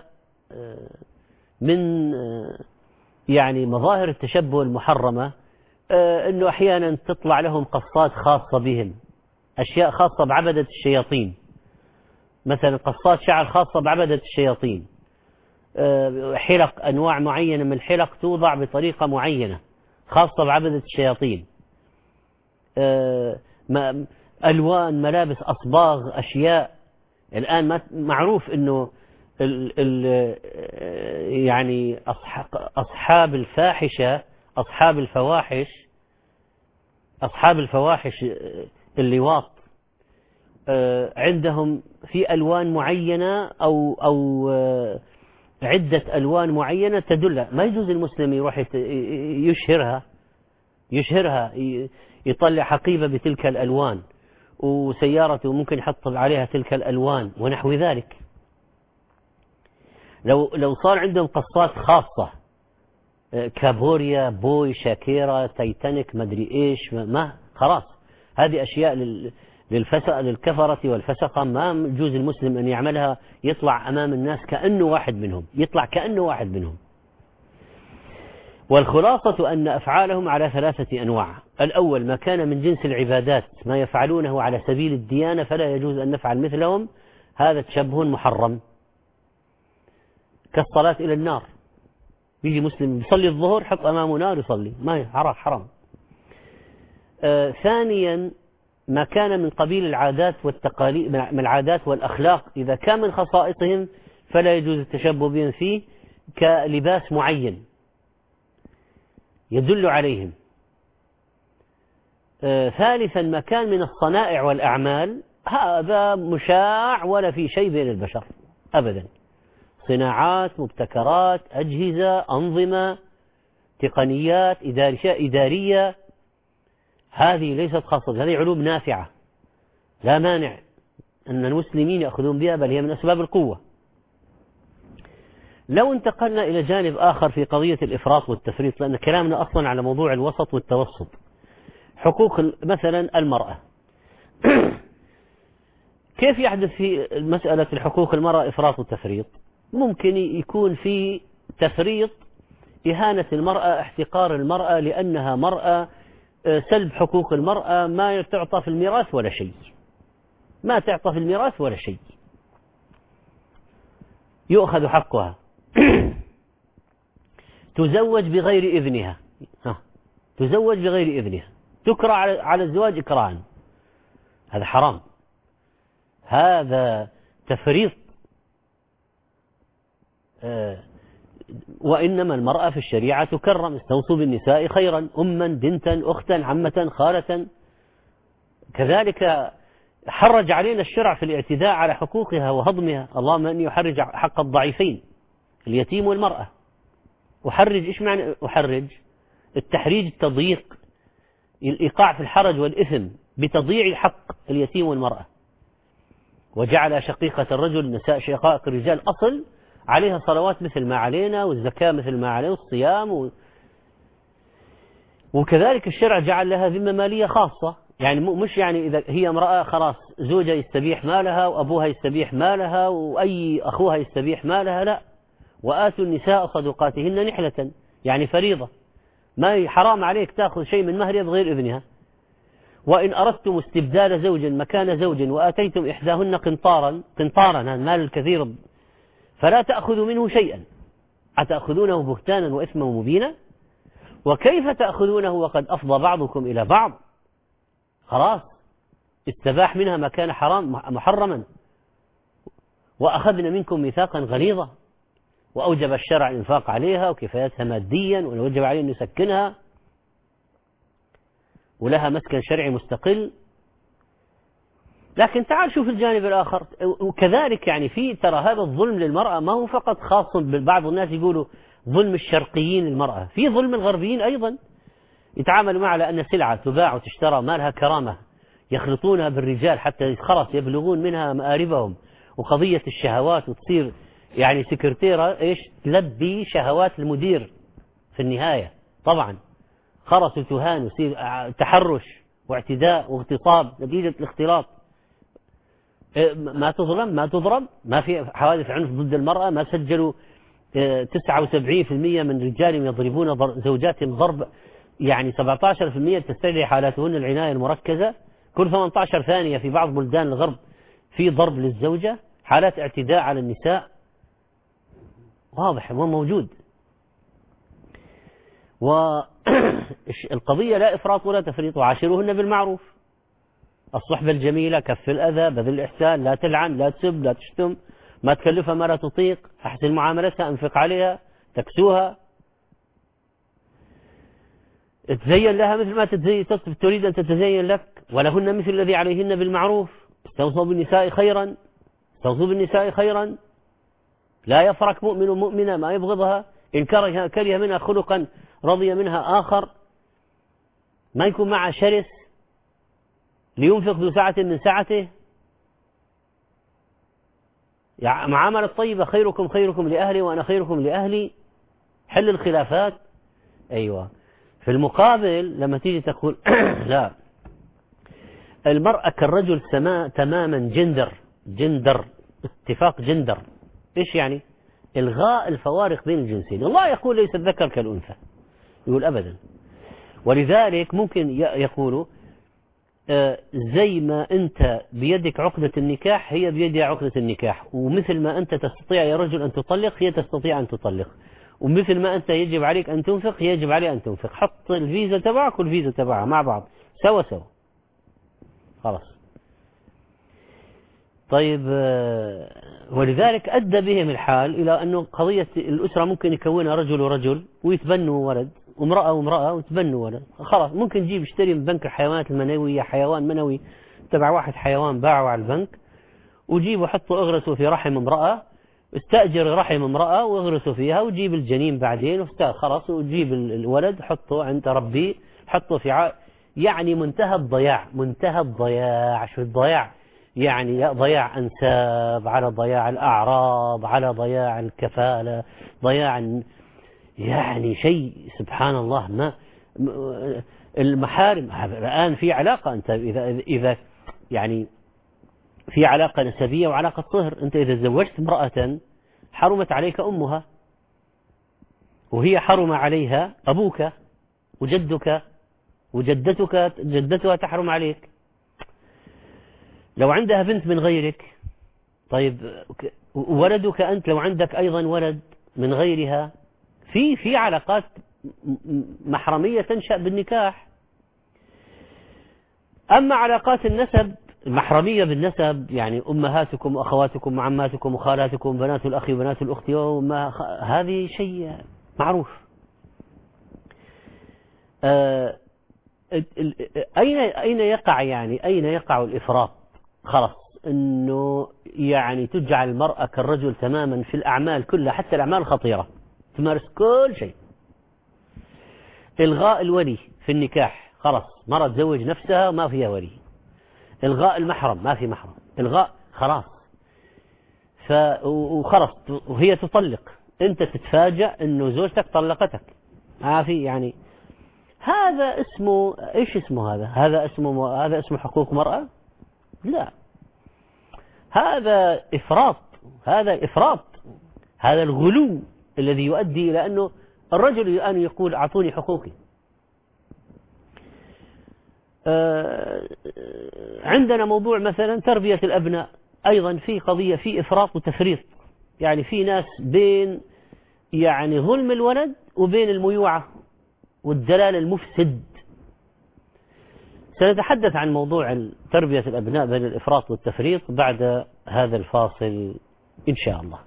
من يعني مظاهر التشبه المحرمة أنه أحيانا تطلع لهم قصات خاصة بهم، أشياء خاصة بعبدة الشياطين، مثلا قصات شعر خاصة بعبدة الشياطين، حلق، أنواع معينة من الحلق توضع بطريقة معينة خاصة بعبدة الشياطين، ألوان، ملابس، أصباغ، أشياء. الآن معروف أنه يعني أصحاب الفاحشة، أصحاب الفواحش اللواط، عندهم في ألوان معينة أو عدة ألوان معينة تدل. ما يجوز المسلم يروح يشهرها، يطلع حقيبة بتلك الألوان، وسيارته ممكن يحط عليها تلك الألوان ونحو ذلك. لو صار عندهم قصات خاصة، كابوريا، بوي، شاكيرا، تايتانيك، مدري إيش، ما خلاص، هذه أشياء للكفرة والفسقة، ما يجوز المسلم أن يعملها، يطلع أمام الناس كأنه واحد منهم. والخلاصة أن أفعالهم على 3 أنواع. الأول ما كان من جنس العبادات، ما يفعلونه على سبيل الديانة فلا يجوز أن نفعل مثلهم، هذا تشبه محرم، كالصلاة إلى النار. يجي مسلم يصلي الظهر، حط أمامه نار يصلي، ما حرام. ثانيا ما كان من قبيل العادات والتقاليد، من العادات والأخلاق، إذا كان من خصائصهم فلا يجوز التشبه بهم فيه، كلباس معين يدل عليهم. ثالثا ما كان من الصنائع والأعمال، هذا مشاع ولا في شيء بين البشر أبدا. صناعات، مبتكرات، أجهزة، أنظمة، تقنيات، أشياء إدارية، هذه ليست خاصة، هذه علوم نافعة لا مانع أن المسلمين يأخذون بها، بل هي من أسباب القوة. لو انتقلنا إلى جانب آخر في قضية الإفراط والتفريط، لأن كلامنا أصلا على موضوع الوسط والتوسط، حقوق مثلا المرأة كيف يحدث في مسألة حقوق المرأة إفراط وتفريط؟ ممكن يكون في تفريط، إهانة المرأة، احتقار المرأة لأنها مرأة، سلب حقوق المرأة، ما تعطى في الميراث ولا شيء، ما تعطى في الميراث ولا شيء، يؤخذ حقها تزوج بغير إذنها، تزوج بغير إذنها، تكره على الزواج إكراها، هذا حرام، هذا تفريط. وإنما المرأة في الشريعة تكرم، استوصوا بالنساء خيرا، أما، بنتا، أختا، عمة، خالة. كذلك حرج علينا الشرع في الاعتداء على حقوقها وهضمها، اللهم أني أحرج حق الضعيفين، اليتيم والمرأة. أحرج، إيش معنى أحرج؟ التحريج، التضييق، الإيقاع في الحرج والإثم بتضييع حق اليتيم والمرأة. وجعل شقيقة الرجل نساء شقائق الرجال، أصل عليها صلوات مثل ما علينا، والزكاة مثل ما علينا، والصيام وكذلك الشرع جعل لها ذمة مالية خاصة، يعني مش يعني إذا هي امرأة خلاص زوجها يستبيح مالها وأبوها يستبيح مالها وأي أخوها يستبيح مالها، لا، وآتوا النساء صدقاتهن نحلة، يعني فريضة، ما حرام عليك تأخذ شيء من مهرها بغير إذنها. وإن أردتم استبدال زوج مكان زوج وآتيتم إحداهن قنطارا، المال الكثير، فلا تأخذوا منه شيئا، أتأخذونه بهتانا وإثما مبينا، وكيف تأخذونه وقد أفضى بعضكم إلى بعض؟ خلاص استباح منها ما كان حرام محرما، وأخذنا منكم ميثاقا غليظا، وأوجب الشرع الإنفاق عليها وكفايتها ماديا، ووجب عليه أن يسكنها ولها مسكن شرعي مستقل. لكن تعال شوف الجانب الآخر، وكذلك يعني في ترى هذا الظلم للمرأة ما هو فقط خاص ببعض الناس يقولوا ظلم الشرقيين للمرأة، في ظلم الغربيين أيضا، يتعاملوا معها على أن سلعة تباع وتشترى، ما لها كرامة، يخلطونها بالرجال حتى خلاص يبلغون منها مآربهم، وقضية الشهوات، وتصير يعني سكرتيرة إيش تلبي شهوات المدير في النهاية، طبعا خرس وتهان، ويصير تحرش واعتداء واغتصاب نتيجة الاختلاط. ما تظلم، ما تضرب، ما في حوادث عنف ضد المرأة، ما سجلوا 79% من رجالهم يضربون زوجاتهم ضرب، يعني 17% تستدعي حالاتهن العناية المركزة، كل 18 ثانية في بعض بلدان الغرب في ضرب للزوجة، حالات اعتداء على النساء واضح وموجود. والقضية لا إفراط ولا تفريط، وعاشروهن بالمعروف، الصحبة الجميلة، كف الأذى، بذل الإحسان، لا تلعن، لا تسب، لا تشتم، ما تكلفها ما لا تطيق، أحسن معاملتها، أنفق عليها، تكسوها، تزين لها مثل ما تريد أن تتزين لك، ولهن مثل الذي عليهن بالمعروف، استوصوا بالنساء خيرا، استوصوا بالنساء خيرا، لا يفرق مؤمن مؤمنة، ما يبغضها، إن كره منها خلقا رضي منها آخر، ما يكون معها شرس، لينفق ذو سعة من سعته، يعني معاملة طيبة، خيركم خيركم لأهلي وأنا خيركم لأهلي، حل الخلافات. أيوة. في المقابل لما تيجي تقول لا، المرأة كالرجل تماما، جندر، اتفاق جندر، إيش يعني؟ إلغاء الفوارق بين الجنسين. الله يقول ليس الذكر كالأنثى، يقول أبدا. ولذلك ممكن يقولوا زي ما أنت بيدك عقدة النكاح هي بيدها عقدة النكاح، ومثل ما أنت تستطيع يا رجل أن تطلق هي تستطيع أن تطلق، ومثل ما أنت يجب عليك أن تنفق هي يجب عليها أن تنفق، حط الفيزا تبعك والفيزا تبعها مع بعض سوا خلاص. طيب، ولذلك أدى بهم الحال إلى أنه قضية الأسرة ممكن يكونها رجل ورجل ويتبنوا ولد، وامرأة وامرأة ويتبنوا ولد، خلاص ممكن يجيب يشتري من بنك الحيوانات المنوية حيوان منوي تبع واحد حيوان باعه على البنك، وجيبه حطه اغرسه في رحم امرأة، استأجر رحم امرأة واغرسه فيها وجيب الجنين بعدين خلاص، وجيب الولد حطه عند ربي، حطه في يعني منتهى الضياع، منتهى الضياع. شو الضياع؟ يعني ضياع أنساب، على ضياع الأعراض، على ضياع الكفالة، ضياع يعني شيء سبحان الله. ما المحارم الآن في علاقة، أنت إذا يعني في علاقة نسبية وعلاقة صهر، أنت إذا تزوجت امرأة حرمت عليك أمها، وهي حرم عليها أبوك وجدك وجدتك، جدتها تحرم عليك. لو عندها بنت من غيرك، طيب ولدك أنت لو عندك أيضا ولد من غيرها، في علاقات محرمية تنشأ بالنكاح. أما علاقات النسب المحرمية بالنسب، يعني أمهاتكم وأخواتكم وعماتكم وخالاتكم بنات الأخ وبنات الأخت، هذه شيء معروف. أين يقع يعني أين يقع الإفراط؟ خلاص أنه يعني تجعل المرأة كالرجل تماما في الأعمال كلها، حتى الأعمال الخطيرة تمارس كل شيء. إلغاء الولي في النكاح، خلاص مرة تزوج نفسها ما فيها ولي. إلغاء المحرم، ما في محرم، إلغاء خلاص. وخلاص وهي تطلق، أنت تتفاجأ أنه زوجتك طلقتك، ما في يعني. هذا اسمه إيش اسمه هذا اسمه حقوق مرأة؟ لا، هذا إفراط، هذا إفراط، هذا الغلو الذي يؤدي إلى أنه الرجل الآن يقول أعطوني حقوقي. عندنا موضوع مثلا تربية الأبناء، أيضا في قضية في إفراط وتفريط. يعني في ناس بين يعني ظلم الولد وبين الميوعة والدلال المفسد. سنتحدث عن موضوع تربية الأبناء بين الإفراط والتفريط بعد هذا الفاصل إن شاء الله.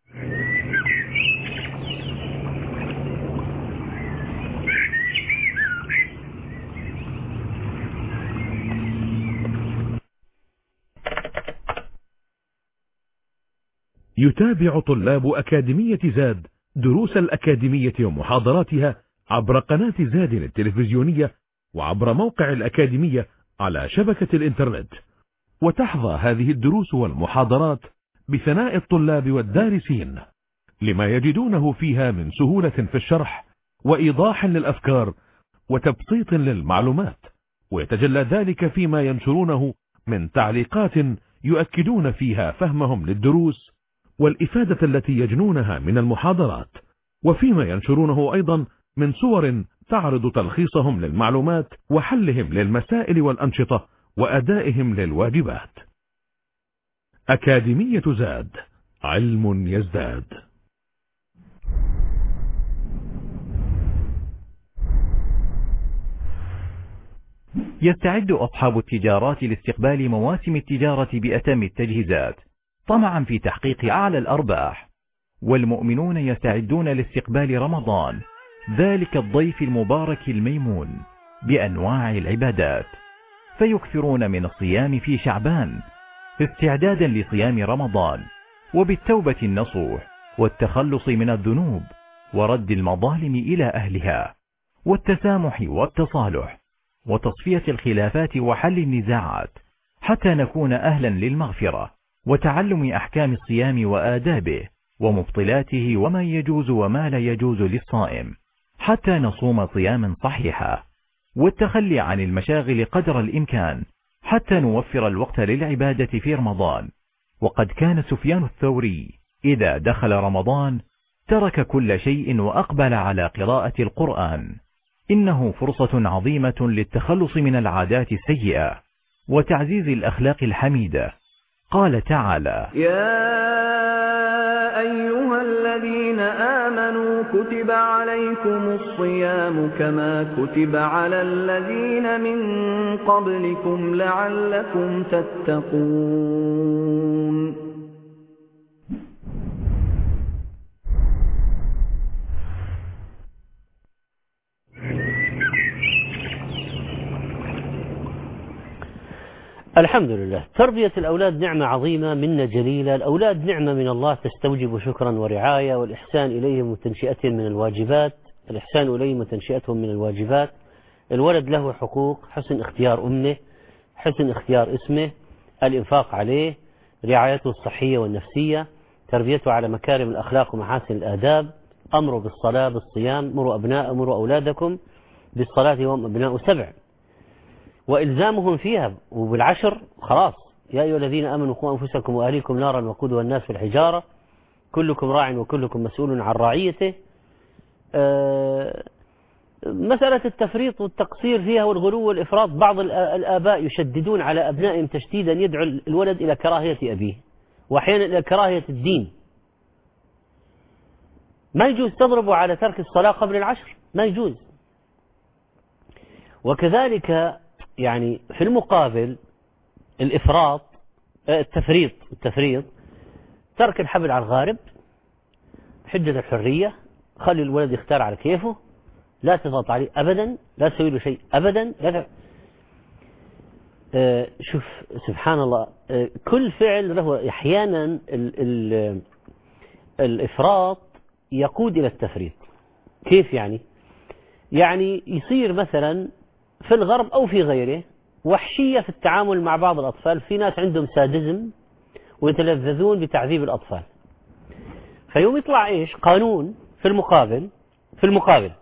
يتابع طلاب أكاديمية زاد دروس الأكاديمية ومحاضراتها عبر قناة زاد التلفزيونية وعبر موقع الأكاديمية على شبكة الإنترنت، وتحظى هذه الدروس والمحاضرات بثناء الطلاب والدارسين لما يجدونه فيها من سهولة في الشرح وإيضاح للأفكار وتبسيط للمعلومات، ويتجلى ذلك فيما ينشرونه من تعليقات يؤكدون فيها فهمهم للدروس والإفادة التي يجنونها من المحاضرات، وفيما ينشرونه أيضا من صور تعرض تلخيصهم للمعلومات وحلهم للمسائل والأنشطة وأدائهم للواجبات. أكاديمية زاد، علم يزداد. يستعد أصحاب التجارات لاستقبال مواسم التجارة بأتم التجهيزات طمعا في تحقيق أعلى الأرباح، والمؤمنون يستعدون لاستقبال رمضان، ذلك الضيف المبارك الميمون بأنواع العبادات، فيكثرون من الصيام في شعبان استعدادا لصيام رمضان، وبالتوبة النصوح والتخلص من الذنوب ورد المظالم إلى أهلها، والتسامح والتصالح وتصفية الخلافات وحل النزاعات، حتى نكون أهلا للمغفرة وتعلم أحكام الصيام وآدابه ومبطلاته وما يجوز وما لا يجوز للصائم، حتى نصوم صياما صحيحا، والتخلي عن المشاغل قدر الإمكان حتى نوفر الوقت للعبادة في رمضان. وقد كان سفيان الثوري إذا دخل رمضان ترك كل شيء وأقبل على قراءة القرآن، إنه فرصة عظيمة للتخلص من العادات السيئة وتعزيز الأخلاق الحميدة. قال تعالى: يا أيها الذين آمنوا كتب عليكم الصيام كما كتب على الذين من قبلكم لعلكم تتقون. الحمد لله. تربية الأولاد نعمة عظيمة منة جليلة. الأولاد نعمة من الله تستوجب شكرا ورعاية، والإحسان إليهم وتنشئتهم من الواجبات. الإحسان إليهم وتنشئتهم من الواجبات. الولد له حقوق: حسن اختيار أمه، حسن اختيار اسمه، الإنفاق عليه، رعايته الصحية والنفسية، تربيته على مكارم الأخلاق ومحاسن الآداب، أمره بالصلاة بالصيام. مروا أولادكم بالصلاة وهم أبناء 7، وإلزامهم فيها. وبالعشر خلاص: يا أيها الذين آمنوا قوا أنفسكم وأهليكم نارا وقودها الناس والحجارة كلكم راع وكلكم مسؤول عن رعيته. مسألة التفريط والتقصير فيها والغلو والإفراط، بعض الآباء يشددون على أبنائهم تشديدا يدعو الولد إلى كراهية أبيه، وأحيانا إلى كراهية الدين. ما يجوز تضربه على ترك الصلاة قبل العشر، ما يجوز. وكذلك يعني في المقابل الإفراط، التفريط ترك الحبل على الغارب، حجة الحرية، خلي الولد يختار على كيفه، لا تضغط عليه أبدا، لا تسوي له شيء أبدا. شوف سبحان الله، كل فعل له أحيانا الإفراط يقود إلى التفريط. كيف يعني؟ يعني يصير مثلا في الغرب أو في غيره وحشية في التعامل مع بعض الأطفال. في ناس عندهم سادزم ويتلذذون بتعذيب الأطفال، فيوم يطلع إيش؟ قانون في المقابل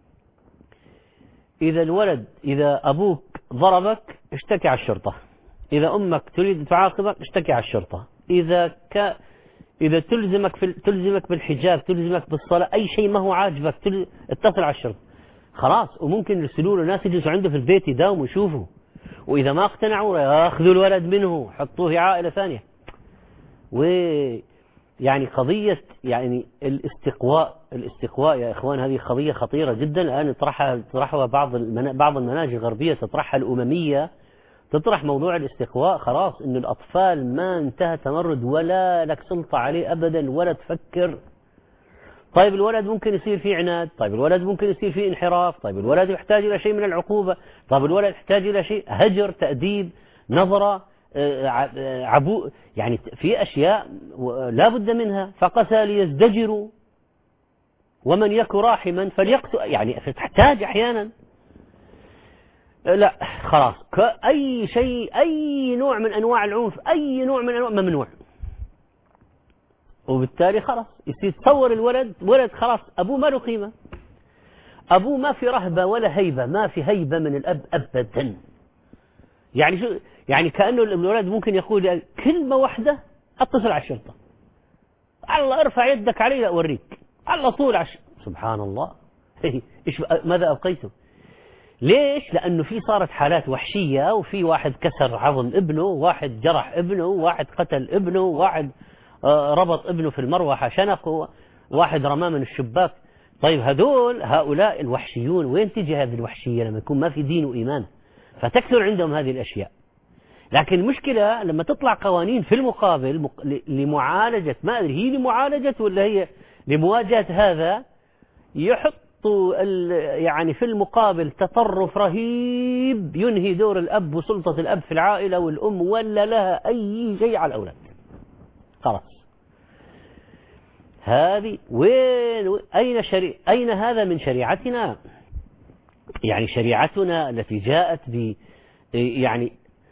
إذا أبوك ضربك اشتكي على الشرطة، إذا أمك تريد تعاقبك اشتكي على الشرطة، إذا تلزمك بالحجاب، تلزمك بالصلاة، أي شيء ما هو عاجبك اتصل على الشرطة. خلاص. وممكن يرسلوا له ناس يجلسوا عنده في البيت يداوموا يشوفوا، وإذا ما اقتنعوا ياخذوا الولد منه حطوه في عائلة ثانية. ويعني قضية يعني الاستقواء يا إخوان، هذه قضية خطيرة جدا. الآن طرحها بعض المناهج الغربية، تطرحها الأممية، تطرح موضوع الاستقواء. خلاص إن الأطفال ما انتهى تمرد ولا لك سلطة عليه أبدا ولا تفكر. طيب الولد ممكن يصير فيه عناد، طيب الولد ممكن يصير فيه انحراف، طيب الولد يحتاج إلى شيء من العقوبة، طيب الولد يحتاج إلى شيء هجر، تأديب، نظرة، عبو. يعني في أشياء لا بد منها. فقسى ليزدجروا ومن يك راحما فليقتل. يعني تحتاج أحيانا. لا خلاص، أي شيء، أي نوع من أنواع العنف، أي نوع من أنواع ممنوع. وبالتالي خلاص يصير تصور ولد خلاص أبوه ما له قيمة، أبوه ما في رهبة ولا هيبة، ما في هيبة من الأب أبدا. يعني شو يعني؟ كأنه الولد ممكن يقول كلمة واحدة اتصل على الشرطة، الله ارفع يدك علي لا أوريك، على طول سبحان الله. ماذا أبقيته؟ ليش؟ لأنه في صارت حالات وحشية، وفي واحد كسر عظم ابنه، واحد جرح ابنه، واحد قتل ابنه، واحد ربط ابنه في المروحة شنقه، واحد رماه من الشباك. طيب هؤلاء الوحشيون وين تجي هذه الوحشية؟ لما يكون ما في دين وإيمان، فتكثر عندهم هذه الأشياء. لكن المشكلة لما تطلع قوانين في المقابل لمعالجة، ما أدري هي لمعالجة ولا هي لمواجهة هذا، يحطوا يعني في المقابل تطرف رهيب ينهي دور الأب وسلطة الأب في العائلة والأم، ولا لها أي شيء على الأولاد. خلاص. هذه وين؟ أين هذا من شريعتنا؟ يعني شريعتنا التي جاءت ب يعني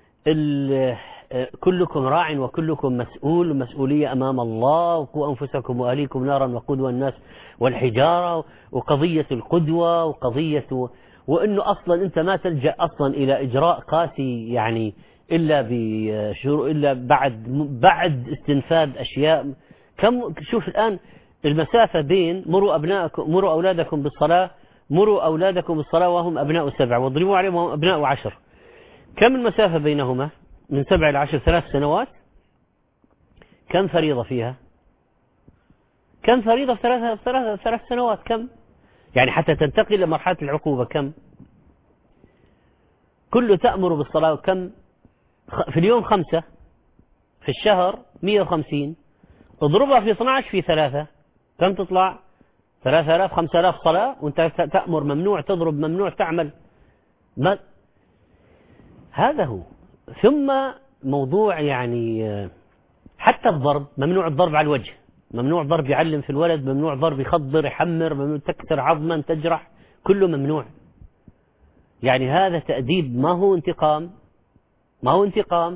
كلكم راع وكلكم مسؤول، مسؤولية أمام الله، وقوا أنفسكم وأهليكم نارا وقودها الناس والحجارة، وقضية القدوة، وقضية وإنه أصلا أنت ما تلجأ أصلا إلى إجراء قاسي يعني إلا بعد استنفاذ أشياء. شوف الآن المسافة بين مروا أولادكم بالصلاة وهم أبناء 7 واضربوا عليهم وهم أبناء 10. كم المسافة بينهما؟ من 7 إلى 10 3 سنوات. كم فريضة فيها؟ كم فريضة في 3 سنوات؟ كم يعني حتى تنتقل إلى مرحلة العقوبة؟ كم؟ كله تأمر بالصلاة. كم في اليوم؟ 5، في الشهر 150، اضربها في 12 في 3، كم تطلع؟ 3000 5000 صلاة، وانت تأمر ممنوع، تضرب ممنوع، تعمل. ما هذا هو. ثم موضوع يعني حتى الضرب، ممنوع الضرب على الوجه، ممنوع ضرب يعلم في الولد، ممنوع ضرب يخضر يحمر، ممنوع تكسر عظما تجرح، كله ممنوع. يعني هذا تأديب، ما هو انتقام، ما هو انتقام.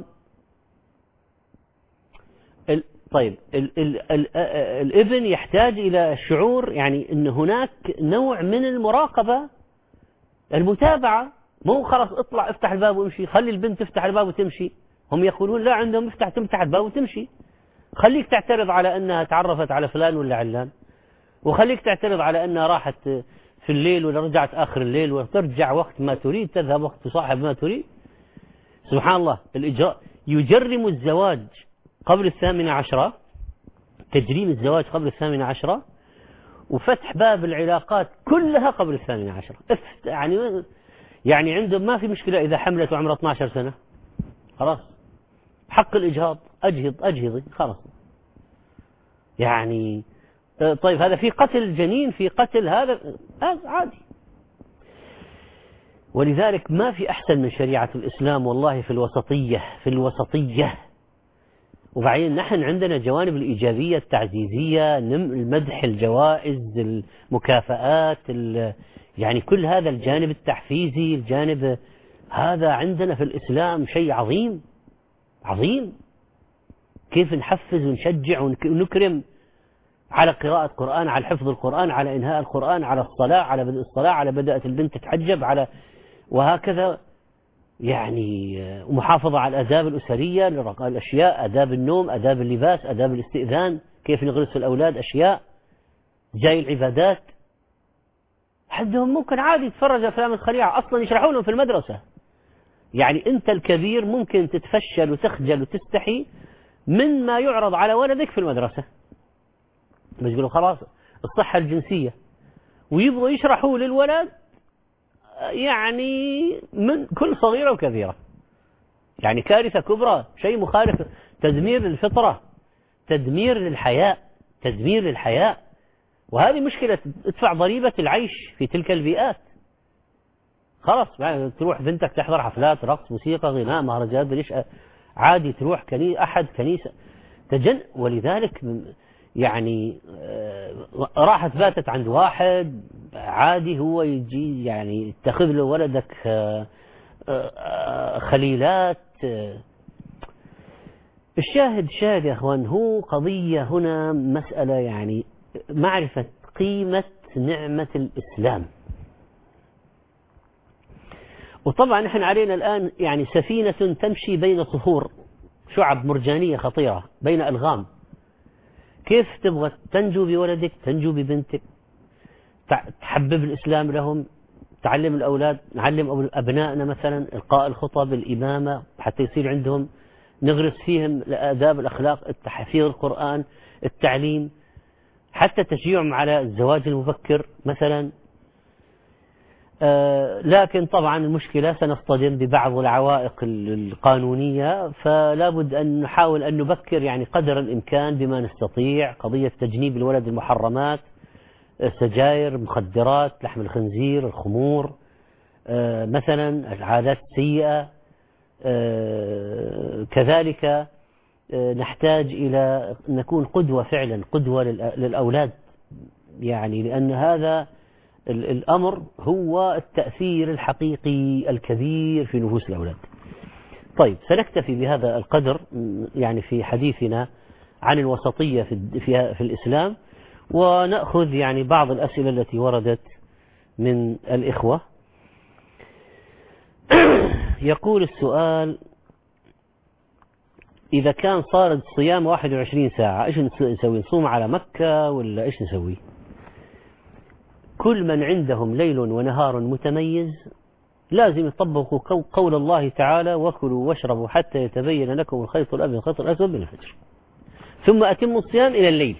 طيب الابن يحتاج إلى شعور يعني أن هناك نوع من المراقبة، المتابعة. مو خلاص اطلع افتح الباب وامشي، خلي البنت تفتح الباب وتمشي. هم يقولون لا، عندهم تفتح الباب وتمشي. خليك تعترض على أنها تعرفت على فلان ولا علان، وخليك تعترض على أنها راحت في الليل ولا رجعت آخر الليل، وترجع وقت ما تريد، تذهب وقت تصاحب ما تريد. سبحان الله، يجرم الزواج قبل 18، تجريم الزواج قبل 18، وفتح باب العلاقات كلها قبل 18. يعني عندهم ما في مشكلة إذا حملت وعمرها 12 سنة، خلاص حق الإجهاض، أجهضي خلاص. يعني طيب هذا في قتل الجنين، في قتل هذا عادي. ولذلك ما في أحسن من شريعة الإسلام والله في الوسطية. وبعدين نحن عندنا جوانب الإيجابية التعزيزية، المدح، الجوائز، المكافآت، يعني كل هذا الجانب التحفيزي، الجانب هذا عندنا في الإسلام شيء عظيم عظيم. كيف نحفز ونشجع ونكرم على قراءة قرآن، على حفظ القرآن، على إنهاء القرآن، على الصلاة، على بدء الصلاة، على بدأت البنت تتحجب، على وهكذا. يعني ومحافظة على الآداب الأسرية، الأشياء، آداب النوم، آداب اللباس، آداب الاستئذان، كيف نغرس في الأولاد أشياء، جاي العبادات. حدهم ممكن عادي يتفرج أفلام الخليعة، أصلا يشرحوا لهم في المدرسة. يعني أنت الكبير ممكن تتفشل وتخجل وتستحي من ما يعرض على ولدك في المدرسة. مش يقولوا خلاص الصحة الجنسية، ويبغوا يشرحوا للولد يعني من كل صغيرة وكبيرة. يعني كارثة كبرى، شيء مخالف، تدمير للفطرة، تدمير للحياة. وهذه مشكلة، ادفع ضريبة العيش في تلك البيئات. خلاص تروح بنتك تحضر حفلات رقص، موسيقى، غناء، مهرجانات، ليش عادي تروح كنيسة ولذلك يعني راحت باتت عند واحد عادي، هو يجي يعني يتخذ له ولدك خليلات. الشاهد يا أخوان، هو قضية هنا مسألة يعني معرفة قيمة نعمة الإسلام. وطبعا نحن علينا الآن يعني سفينة تمشي بين صخور، شعب مرجانية خطيرة بين ألغام. كيف تبغى تنجو بولدك، تنجو ببنتك، تحبب الإسلام لهم، تعلم الأولاد، نعلم أبنائنا مثلا إلقاء الخطب، الإمامة، حتى يصير عندهم، نغرس فيهم الآداب، الأخلاق، تحفيظ القرآن، التعليم، حتى تشجيعهم على الزواج المبكر مثلا. لكن طبعا المشكلة سنصطدم ببعض العوائق القانونية، فلا بد أن نحاول أن نبكر يعني قدر الإمكان بما نستطيع. قضية تجنيب الولد المحرمات، السجاير، المخدرات، لحم الخنزير، الخمور مثلا، العادات السيئة. كذلك نحتاج إلى أن نكون قدوة فعلا، قدوة للأولاد، يعني لأن هذا الأمر هو التأثير الحقيقي الكبير في نفوس الأولاد. طيب سنكتفي بهذا القدر يعني في حديثنا عن الوسطية في الإسلام، ونأخذ يعني بعض الأسئلة التي وردت من الإخوة. يقول السؤال: إذا كان صار الصيام 21 ساعة إيش نسوي؟ نصوم على مكة ولا إيش نسوي؟ كل من عندهم ليل ونهار متميز لازم يطبقوا قول الله تعالى: وكلوا واشربوا حتى يتبين لكم الخيط الأبيض من الخيط الأسود من الفجر ثم أتموا الصيام إلى الليل.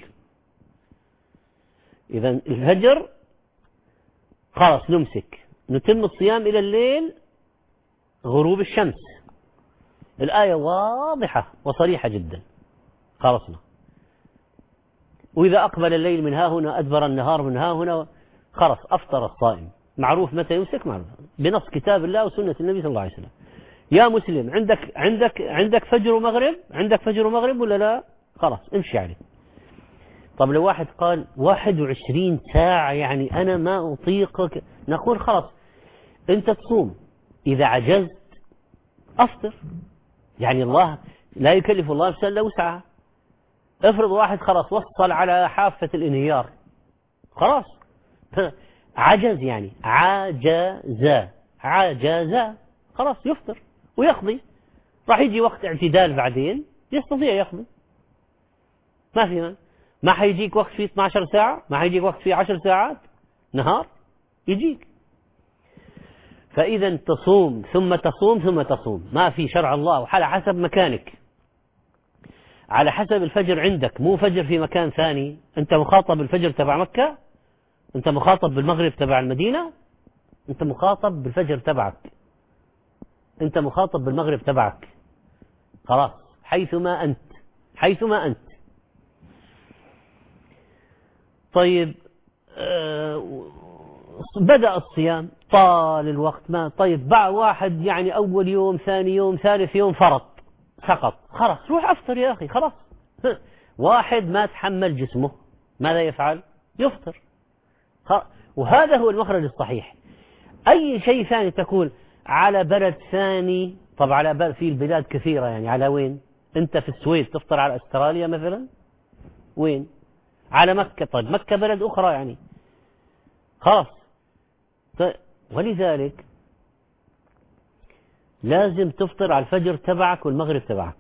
إذا الفجر خلاص نمسك، نتم الصيام إلى الليل غروب الشمس. الآية واضحة وصريحة جدا، خلصنا. وإذا أقبل الليل من ها هنا أدبر النهار من ها هنا، خلاص أفطر الصائم. معروف متى يمسك، معروف بنص كتاب الله وسنة النبي صلى الله عليه وسلم. يا مسلم عندك فجر ومغرب، عندك فجر ومغرب ولا لا؟ خلاص امشي عليه. طب لو واحد قال 21 ساعة يعني أنا ما أطيقك، نقول خلاص أنت تصوم، إذا عجزت أفطر، يعني الله لا يكلف الله نفسا إلا وسعها. افرض واحد خلاص وصل على حافة الانهيار، خلاص عجز، يعني عجز خلاص يفطر ويقضي، راح يجي وقت اعتدال بعدين يستطيع يقضي، ما في ما حيجيك وقت فيه 12 ساعة، ما حيجيك وقت فيه 10 ساعات نهار يجيك. فإذا تصوم ثم تصوم ثم تصوم، ما في شرع الله، وعلى حسب مكانك، على حسب الفجر عندك، مو فجر في مكان ثاني. أنت مخاطب بالفجر تبع مكة، أنت مخاطب بالمغرب تبع المدينة، أنت مخاطب بالفجر تبعك، أنت مخاطب بالمغرب تبعك، خلاص حيثما أنت. طيب بدأ الصيام، طال الوقت، ما طيب بعد واحد يعني أول يوم ثاني يوم ثالث يوم فرط سقط، خلاص روح أفطر يا أخي خلاص. واحد ما تحمل جسمه ماذا يفعل؟ يفطر. وهذا هو المخرج الصحيح. أي شيء ثاني تقول على بلد ثاني، طب على بلد في البلاد كثيرة، يعني على وين؟ أنت في السويد تفطر على أستراليا مثلا؟ وين؟ على مكة. طيب مكة بلد أخرى يعني، خلاص. طيب ولذلك لازم تفطر على الفجر تبعك والمغرب تبعك،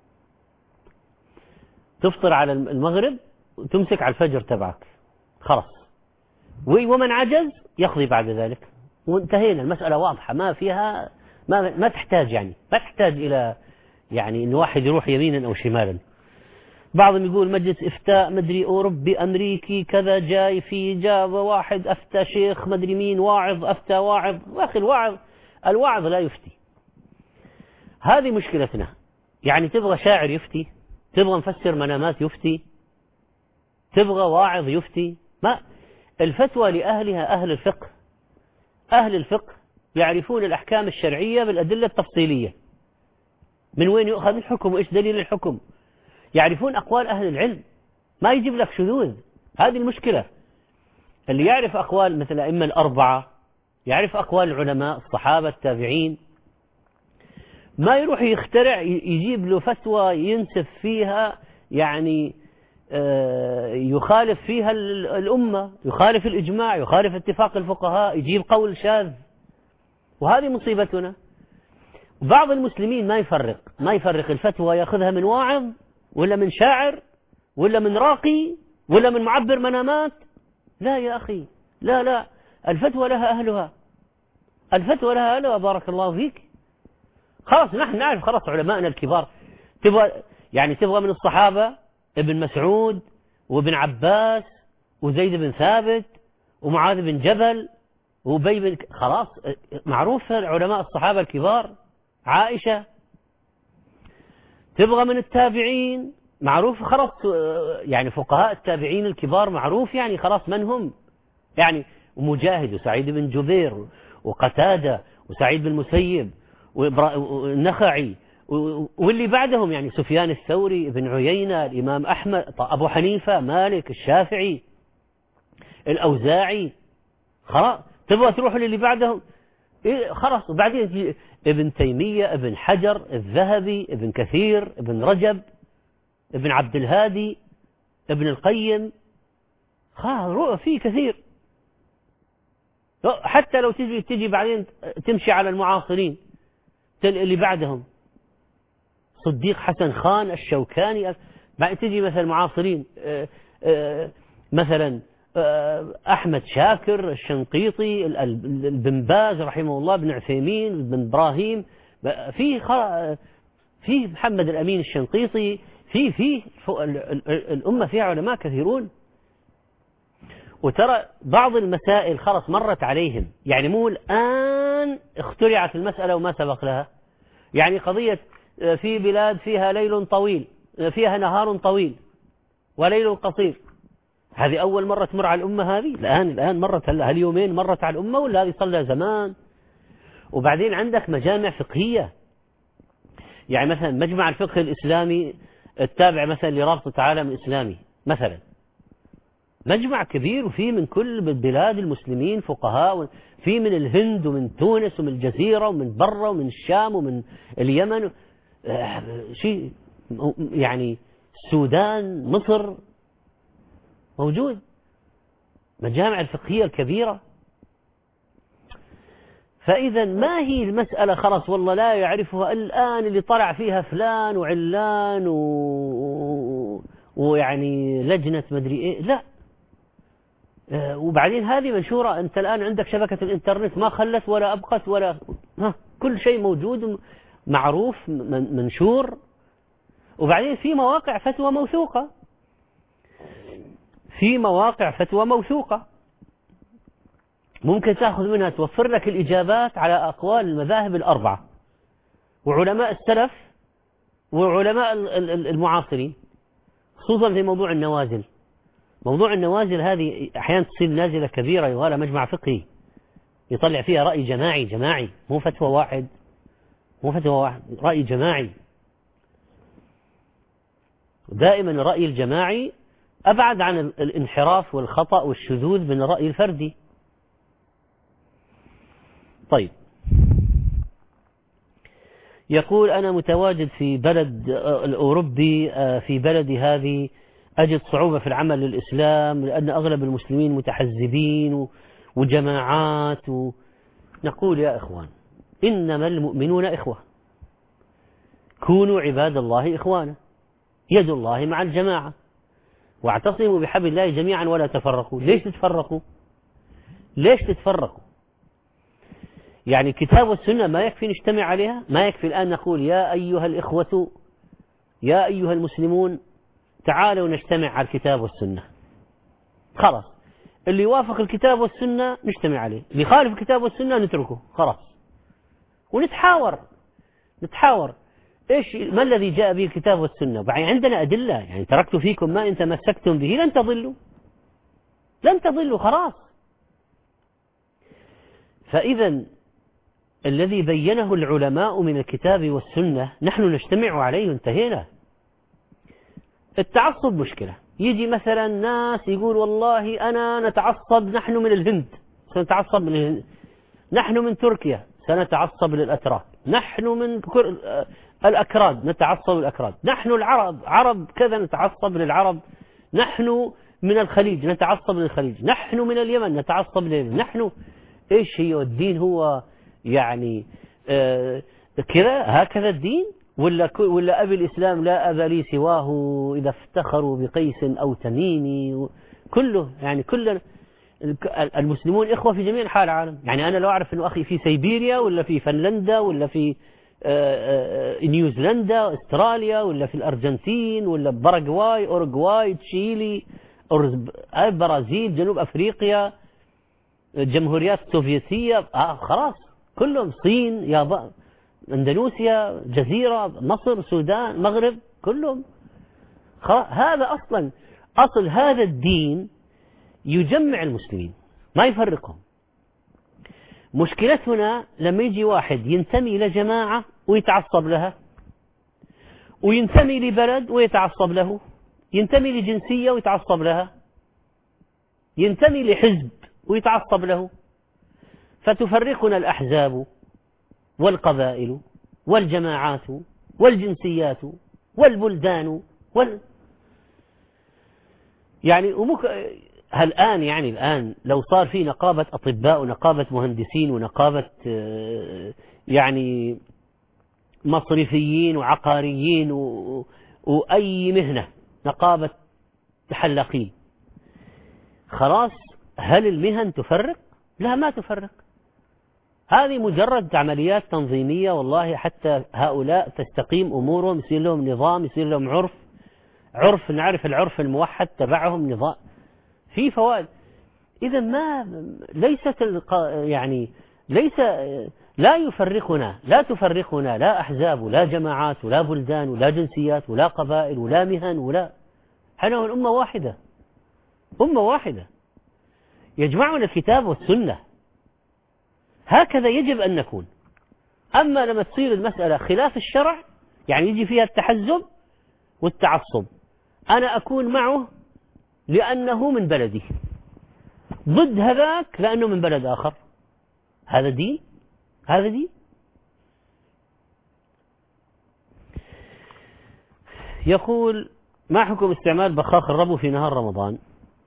تفطر على المغرب وتمسك على الفجر تبعك، خلاص. ومن عجز يقضي بعد ذلك، وانتهينا، المسألة واضحة، ما فيها ما تحتاج ما تحتاج إلى يعني إن واحد يروح يمينا أو شمالا. بعضهم يقول مجلس إفتاء مدري أوروبي أمريكي كذا جاي في جاب واحد أفتى شيخ مدري مين واعظ أفتى واعظ، أخي الواعظ لا يفتي. هذه مشكلتنا، يعني تبغى شاعر يفتي، تبغى مفسر منامات يفتي، تبغى واعظ يفتي، ما الفتوى لأهلها أهل الفقه. أهل الفقه يعرفون الأحكام الشرعية بالأدلة التفصيلية، من وين يؤخذ الحكم وإيش دليل الحكم، يعرفون أقوال أهل العلم، ما يجيب لك شذوذ. هذه المشكلة. اللي يعرف أقوال مثل الأئمة الأربعة، يعرف أقوال العلماء الصحابة التابعين، ما يروح يخترع يجيب له فتوى ينسف فيها يعني يخالف فيها الأمة، يخالف الإجماع، يخالف اتفاق الفقهاء، يجيب قول شاذ، وهذه مصيبتنا. بعض المسلمين ما يفرق الفتوى، يأخذها من واعظ ولا من شاعر ولا من راقي ولا من معبر منامات. لا يا أخي، لا، الفتوى لها أهلها، الفتوى لها أهلها، بارك الله فيك. خلاص نحن نعرف، خلاص علماءنا الكبار. تبغى من الصحابة ابن مسعود وابن عباس وزيد بن ثابت ومعاذ بن جبل وأبي بن، خلاص معروف علماء الصحابة الكبار، عائشة. تبغى من التابعين، معروف خلاص، يعني فقهاء التابعين الكبار معروف، يعني خلاص من هم، يعني مجاهد وسعيد بن جبير وقتادة وسعيد بن المسيب والنخعي واللي بعدهم، يعني سفيان الثوري، ابن عيينة، الإمام أحمد، أبو حنيفة، مالك، الشافعي، الأوزاعي. خلاص تبغى تروح للي بعدهم، خلاص. وبعدين ابن تيمية، ابن حجر، الذهبي، ابن كثير، ابن رجب، ابن عبد الهادي، ابن القيم، خلاص في كثير. حتى لو تجي بعدين تمشي على المعاصرين اللي بعدهم، صديق حسن خان، الشوكاني، بعد تجي مثلا معاصرين مثلا أحمد شاكر، الشنقيطي، بن باز رحمه الله، بن عثيمين، بن إبراهيم، في محمد الأمين الشنقيطي، في الأمة فيها علماء كثيرون. وترى بعض المسائل خلاص مرت عليهم، يعني مو الآن اخترعت المسألة وما سبق لها. يعني قضية في بلاد فيها ليل طويل، فيها نهار طويل وليل قصير، هذه أول مرة تمر على الأمة هذه. الآن مرت، هاليومين مرت على الأمة، ولا هذه صار لها زمان. وبعدين عندك مجامع فقهية، يعني مثلا مجمع الفقه الإسلامي التابع مثلا لرابطة العالم الإسلامي مثلا، مجمع كبير وفيه من كل بلاد المسلمين فقهاء، فيه من الهند ومن تونس ومن الجزيرة ومن برا ومن الشام ومن اليمن، شيء يعني السودان، مصر، موجود مجامع الفقهية الكبيرة. فإذا ما هي المسألة خلاص والله لا يعرفها الآن اللي طلع فيها فلان وعلان ويعني لجنة مدري إيه، لا. وبعدين هذه منشورة، أنت الآن عندك شبكة الإنترنت ما خلت ولا أبقت ولا كل شيء موجود معروف منشور. وبعدين في مواقع فتوى موثوقة، في مواقع فتوى موثوقة ممكن تأخذ منها توفر لك الإجابات على أقوال المذاهب الأربعة وعلماء السلف وعلماء المعاصرين، خصوصا في موضوع النوازل. موضوع النوازل هذه أحيانا تصير نازلة كبيرة يغالى مجمع فقهي يطلع فيها رأي جماعي مو فتوى واحد، رأي جماعي. دائما الرأي الجماعي أبعد عن الانحراف والخطأ والشذوذ من الرأي الفردي. طيب، يقول أنا متواجد في بلد الأوروبي، في بلدي هذه أجد صعوبة في العمل للإسلام لأن أغلب المسلمين متحزبين وجماعات نقول يا إخوان إنما المؤمنون إخوة، كونوا عباد الله إخوانا، يد الله مع الجماعة، واعتصموا بحبل الله جميعا ولا تفرقوا. ليش تتفرقوا؟ يعني الكتاب والسنة ما يكفي نجتمع عليها؟ ما يكفي الآن نقول يا أيها الإخوة يا أيها المسلمون تعالوا نجتمع على الكتاب والسنة؟ خلاص، اللي يوافق الكتاب والسنة نجتمع عليه، اللي يخالف الكتاب والسنة نتركه خلاص، ونتحاور إيش ما الذي جاء به الكتاب والسنة. بعدين عندنا أدلة، يعني تركت فيكم ما إن تمسكتم به لن تضلوا خلاص. فإذا الذي بينه العلماء من الكتاب والسنة نحن نجتمع عليه وانتهينا. التعصب مشكلة، يجي مثلا ناس يقول والله أنا نتعصب، نحن من الهند سنتعصب من الهند، نحن من تركيا سنتعصب للأتراك، نحن من الأكراد نتعصب للأكراد، نحن العرب عرب كذا نتعصب للعرب، نحن من الخليج نتعصب للخليج، نحن من اليمن نتعصب لليمن، نحن إيش هي الدين؟ هو يعني كذا هكذا الدين؟ ولا أبي الإسلام لا أبا لي سواه إذا افتخروا بقيس أو تميمي، كله يعني كل المسلمون إخوة في جميع أنحاء العالم. يعني أنا لو أعرف أنه أخي في سيبيريا ولا في فنلندا ولا في نيوزيلندا استراليا ولا في الأرجنتين ولا باراغواي أوروغواي تشيلي برازيل جنوب أفريقيا الجمهوريات السوفيتية، خلاص كلهم، صين يابان اندونيسيا جزيرة مصر السودان المغرب كلهم خلاص. هذا أصل هذا الدين يجمع المسلمين ما يفرقهم. مشكلتنا لما يجي واحد ينتمي إلى جماعة ويتعصب لها، وينتمي لبلد ويتعصب له، ينتمي لجنسية ويتعصب لها، ينتمي لحزب ويتعصب له، فتفرقنا الأحزاب والقبائل والجماعات والجنسيات والبلدان يعني الآن لو صار في نقابة أطباء ونقابة مهندسين ونقابة يعني مصرفيين وعقاريين وأي مهنة، نقابة حلاقين، خلاص هل المهن تفرق؟ لا، ما تفرق. هذه مجرد عمليات تنظيمية، والله حتى هؤلاء تستقيم أمورهم، يصير لهم نظام، يصير لهم عرف نعرف العرف الموحد تبعهم، نظام في فوائد. إذا لا تفرقنا لا أحزاب ولا جماعات ولا بلدان ولا جنسيات ولا قبائل ولا مهن ولا، حنا الأمة واحدة يجمعنا الكتاب والسنة، هكذا يجب أن نكون. أما لما تصير المسألة خلاف الشرع يعني يجي فيها التحزب والتعصب، أنا أكون معه لأنه من بلدي، ضد هذاك لأنه من بلد آخر. هذا دين؟ هذا دين؟ يقول: ما حكم استعمال بخاخ الربو في نهار رمضان؟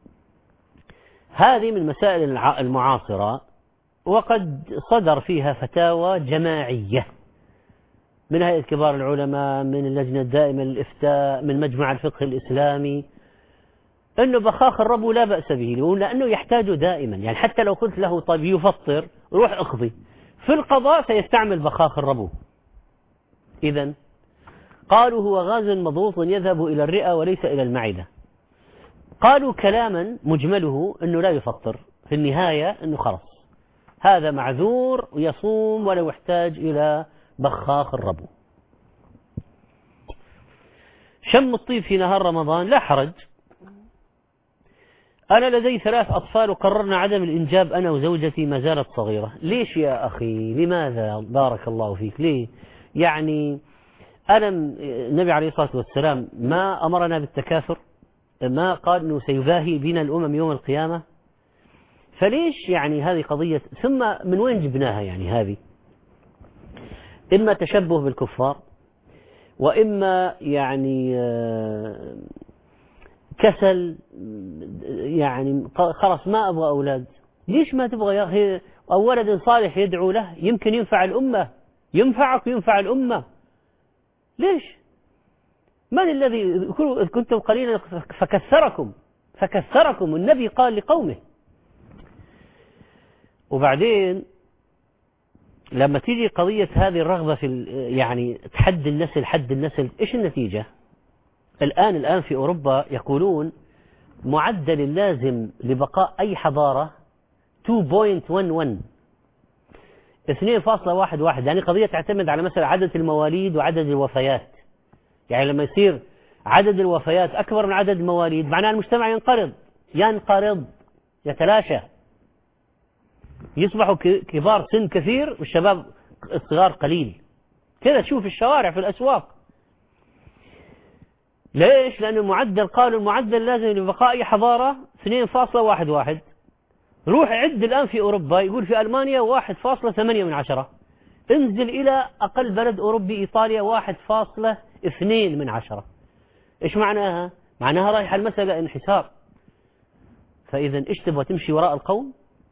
هذه من مسائل المعاصرة، وقد صدر فيها فتاوى جماعية من هيئة كبار العلماء، من اللجنة الدائمة للإفتاء، من مجمع الفقه الإسلامي، أنه بخاخ الربو لا بأس به، لأنه يحتاج دائما. يعني حتى لو قلت له طيب يفطر روح اقضي، في القضاء سيستعمل بخاخ الربو. إذن قالوا هو غاز مضغوط يذهب إلى الرئة وليس إلى المعدة. قالوا كلاما مجمله أنه لا يفطر، في النهاية أنه خلص هذا معذور ويصوم ولا يحتاج إلى بخاخ الربو. شم الطيب في نهار رمضان لا حرج. أنا لدي 3 أطفال وقررنا عدم الإنجاب أنا وزوجتي ما زالت صغيرة. ليش يا أخي؟ لماذا؟ بارك الله فيك. ليه؟ يعني النبي عليه الصلاة والسلام ما أمرنا بالتكاثر، ما قال أنه سيباهي بنا الأمم يوم القيامة، فليش يعني هذه قضية؟ ثم من وين جبناها يعني هذه؟ إما تشبه بالكفار، وإما يعني كسل، يعني خلاص ما أبغى أولاد. ليش ما تبغى يا أخي؟ أو ولد صالح يدعو له يمكن ينفع الأمة، ينفعك وينفع الأمة. ليش؟ من الذي إذ كنتم قليلا فكثركم النبي قال لقومه. وبعدين لما تيجي قضية هذه الرغبة في يعني حد النسل، إيش النتيجة؟ الآن في أوروبا يقولون معدل اللازم لبقاء أي حضارة 2.11، 2.11. يعني قضية تعتمد على مثلا عدد المواليد وعدد الوفيات. يعني لما يصير عدد الوفيات أكبر من عدد المواليد معناه المجتمع ينقرض، يتلاشى، يصبحوا كبار سن كثير والشباب الصغار قليل. كذا تشوف في الشوارع في الأسواق. ليش؟ لأن قالوا المعدل لازم لبقاء أي حضارة 2.11. روح عد الآن في أوروبا، يقول في ألمانيا 1.8. انزل إلى أقل بلد أوروبي إيطاليا 1.2. إيش معناها؟ معناها رايحة المسألة انحسار. فإذا إيش تبغى تمشي وراء القوم؟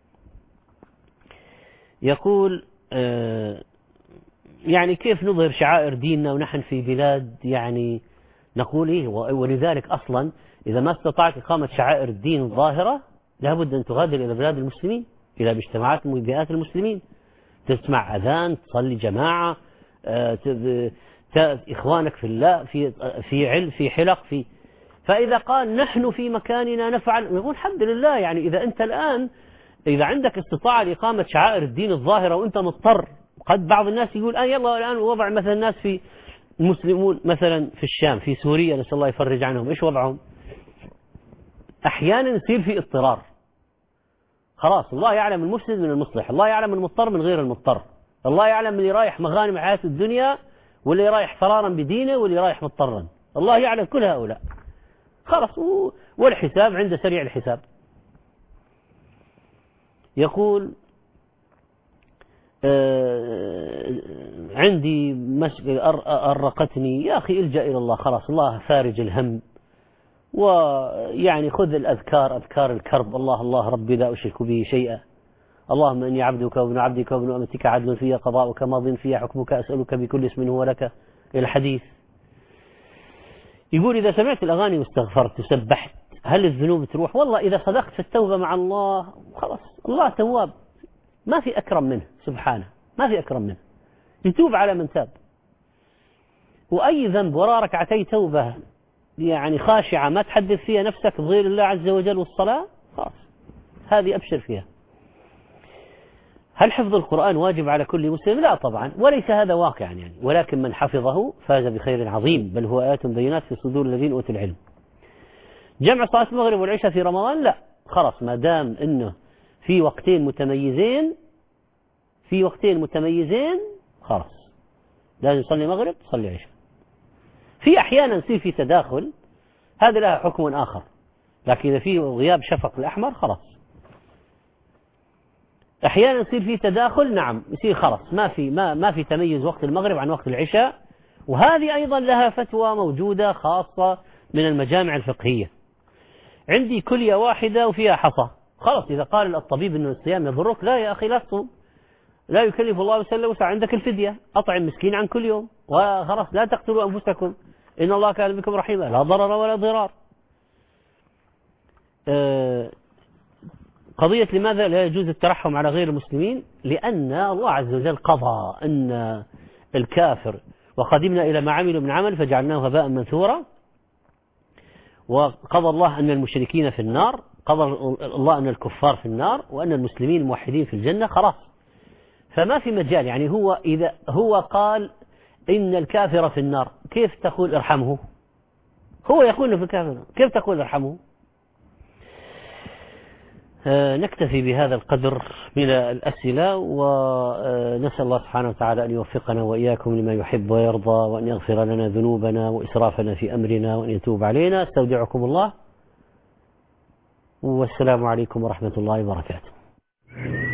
يقول يعني كيف نظهر شعائر ديننا ونحن في بلاد يعني نقول إيه؟ ولذلك أصلا إذا ما استطعت إقامة شعائر الدين الظاهرة لابد أن تغادر إلى بلاد المسلمين، إلى مجتمعات وبيئات المسلمين، تسمع أذان، تصلي جماعة، إخوانك في الله في علم، في حلق، فإذا قال نحن في مكاننا نفعل، نقول الحمد لله. يعني إذا أنت الآن إذا عندك استطاعة لإقامة شعائر الدين الظاهرة وأنت مضطر، قد بعض الناس يقول يلا الآن وضع مثلا الناس في المسلمون مثلا في الشام، في سوريا، نسأل الله يفرج عنهم، إيش وضعهم؟ أحيانا يصير في اضطرار. خلاص الله يعلم المفسد من المصلح، الله يعلم المضطر من غير المضطر، الله يعلم اللي رايح مغانم حياة الدنيا واللي رايح فرارا بدينه واللي رايح مضطرا، الله يعلم كل هؤلاء. خلاص والحساب عند سريع الحساب. يقول عندي مشكلة أرقتني، يا أخي الجأ إلى الله، خلاص الله فارج الهم، ويعني خذ الأذكار، أذكار الكرب، الله ربي لا أشرك به شيئا، اللهم إني عبدك وابن عبدك وابن أمتك، عدل في قضاؤك ماض في حكمك، أسألك بكل اسم هو لك، إلى الحديث. يقول إذا سمعت الأغاني واستغفرت وسبحت هل الذنوب تروح؟ والله إذا صدقت في التوبة مع الله خلاص، الله تواب، ما في أكرم منه سبحانه، ما في أكرم منه، يتوب على من تاب. وأي ذنب وراء ركعتي توبة يعني خاشعة ما تحدث فيها نفسك بغير الله عز وجل والصلاة، خلاص هذه أبشر فيها. هل حفظ القرآن واجب على كل مسلم؟ لا طبعا، وليس هذا واقعا يعني، ولكن من حفظه فاز بخير عظيم، بل هو آيات بينات في صدور الذين أوتوا العلم. جمع صلاة المغرب والعشاء في رمضان لا، خلاص ما دام إنه في وقتين متميزين خلاص لازم تصلي مغرب تصلي عشاء. في أحيانا يصير في تداخل، هذا لها حكم آخر، لكن إذا في غياب شفق الأحمر خلاص. أحيانا يصير في تداخل، نعم يصير خلاص ما في تميز وقت المغرب عن وقت العشاء، وهذه أيضا لها فتوى موجودة خاصة من المجامع الفقهية. عندي كلية واحدة وفيها حصى، خلاص إذا قال الطبيب أن الصيام يضرك، لا يا أخي لا تصوم، لا يكلف الله نفسا إلا وسعها، عندك الفدية، أطعم مسكين عن كل يوم، وخلاص لا تقتلوا أنفسكم إن الله كان بكم رحيما، لا ضرر ولا ضرار. قضية لماذا لا يجوز الترحم على غير المسلمين؟ لأن الله عز وجل قضى أن الكافر وقدمنا إلى ما عملوا من عمل فجعلناه هباء منثورا، وقضى الله أن المشركين في النار، قضى الله أن الكفار في النار، وأن المسلمين الموحدين في الجنة، خلاص. فما في مجال، يعني إذا هو قال إن الكافر في النار، كيف تقول ارحمه؟ هو يقول في الكافر، كيف تقول ارحمه؟ نكتفي بهذا القدر من الأسئلة، ونسأل الله سبحانه وتعالى أن يوفقنا وإياكم لما يحب ويرضى، وأن يغفر لنا ذنوبنا وإسرافنا في أمرنا، وأن يتوب علينا. استودعكم الله، والسلام عليكم ورحمة الله وبركاته.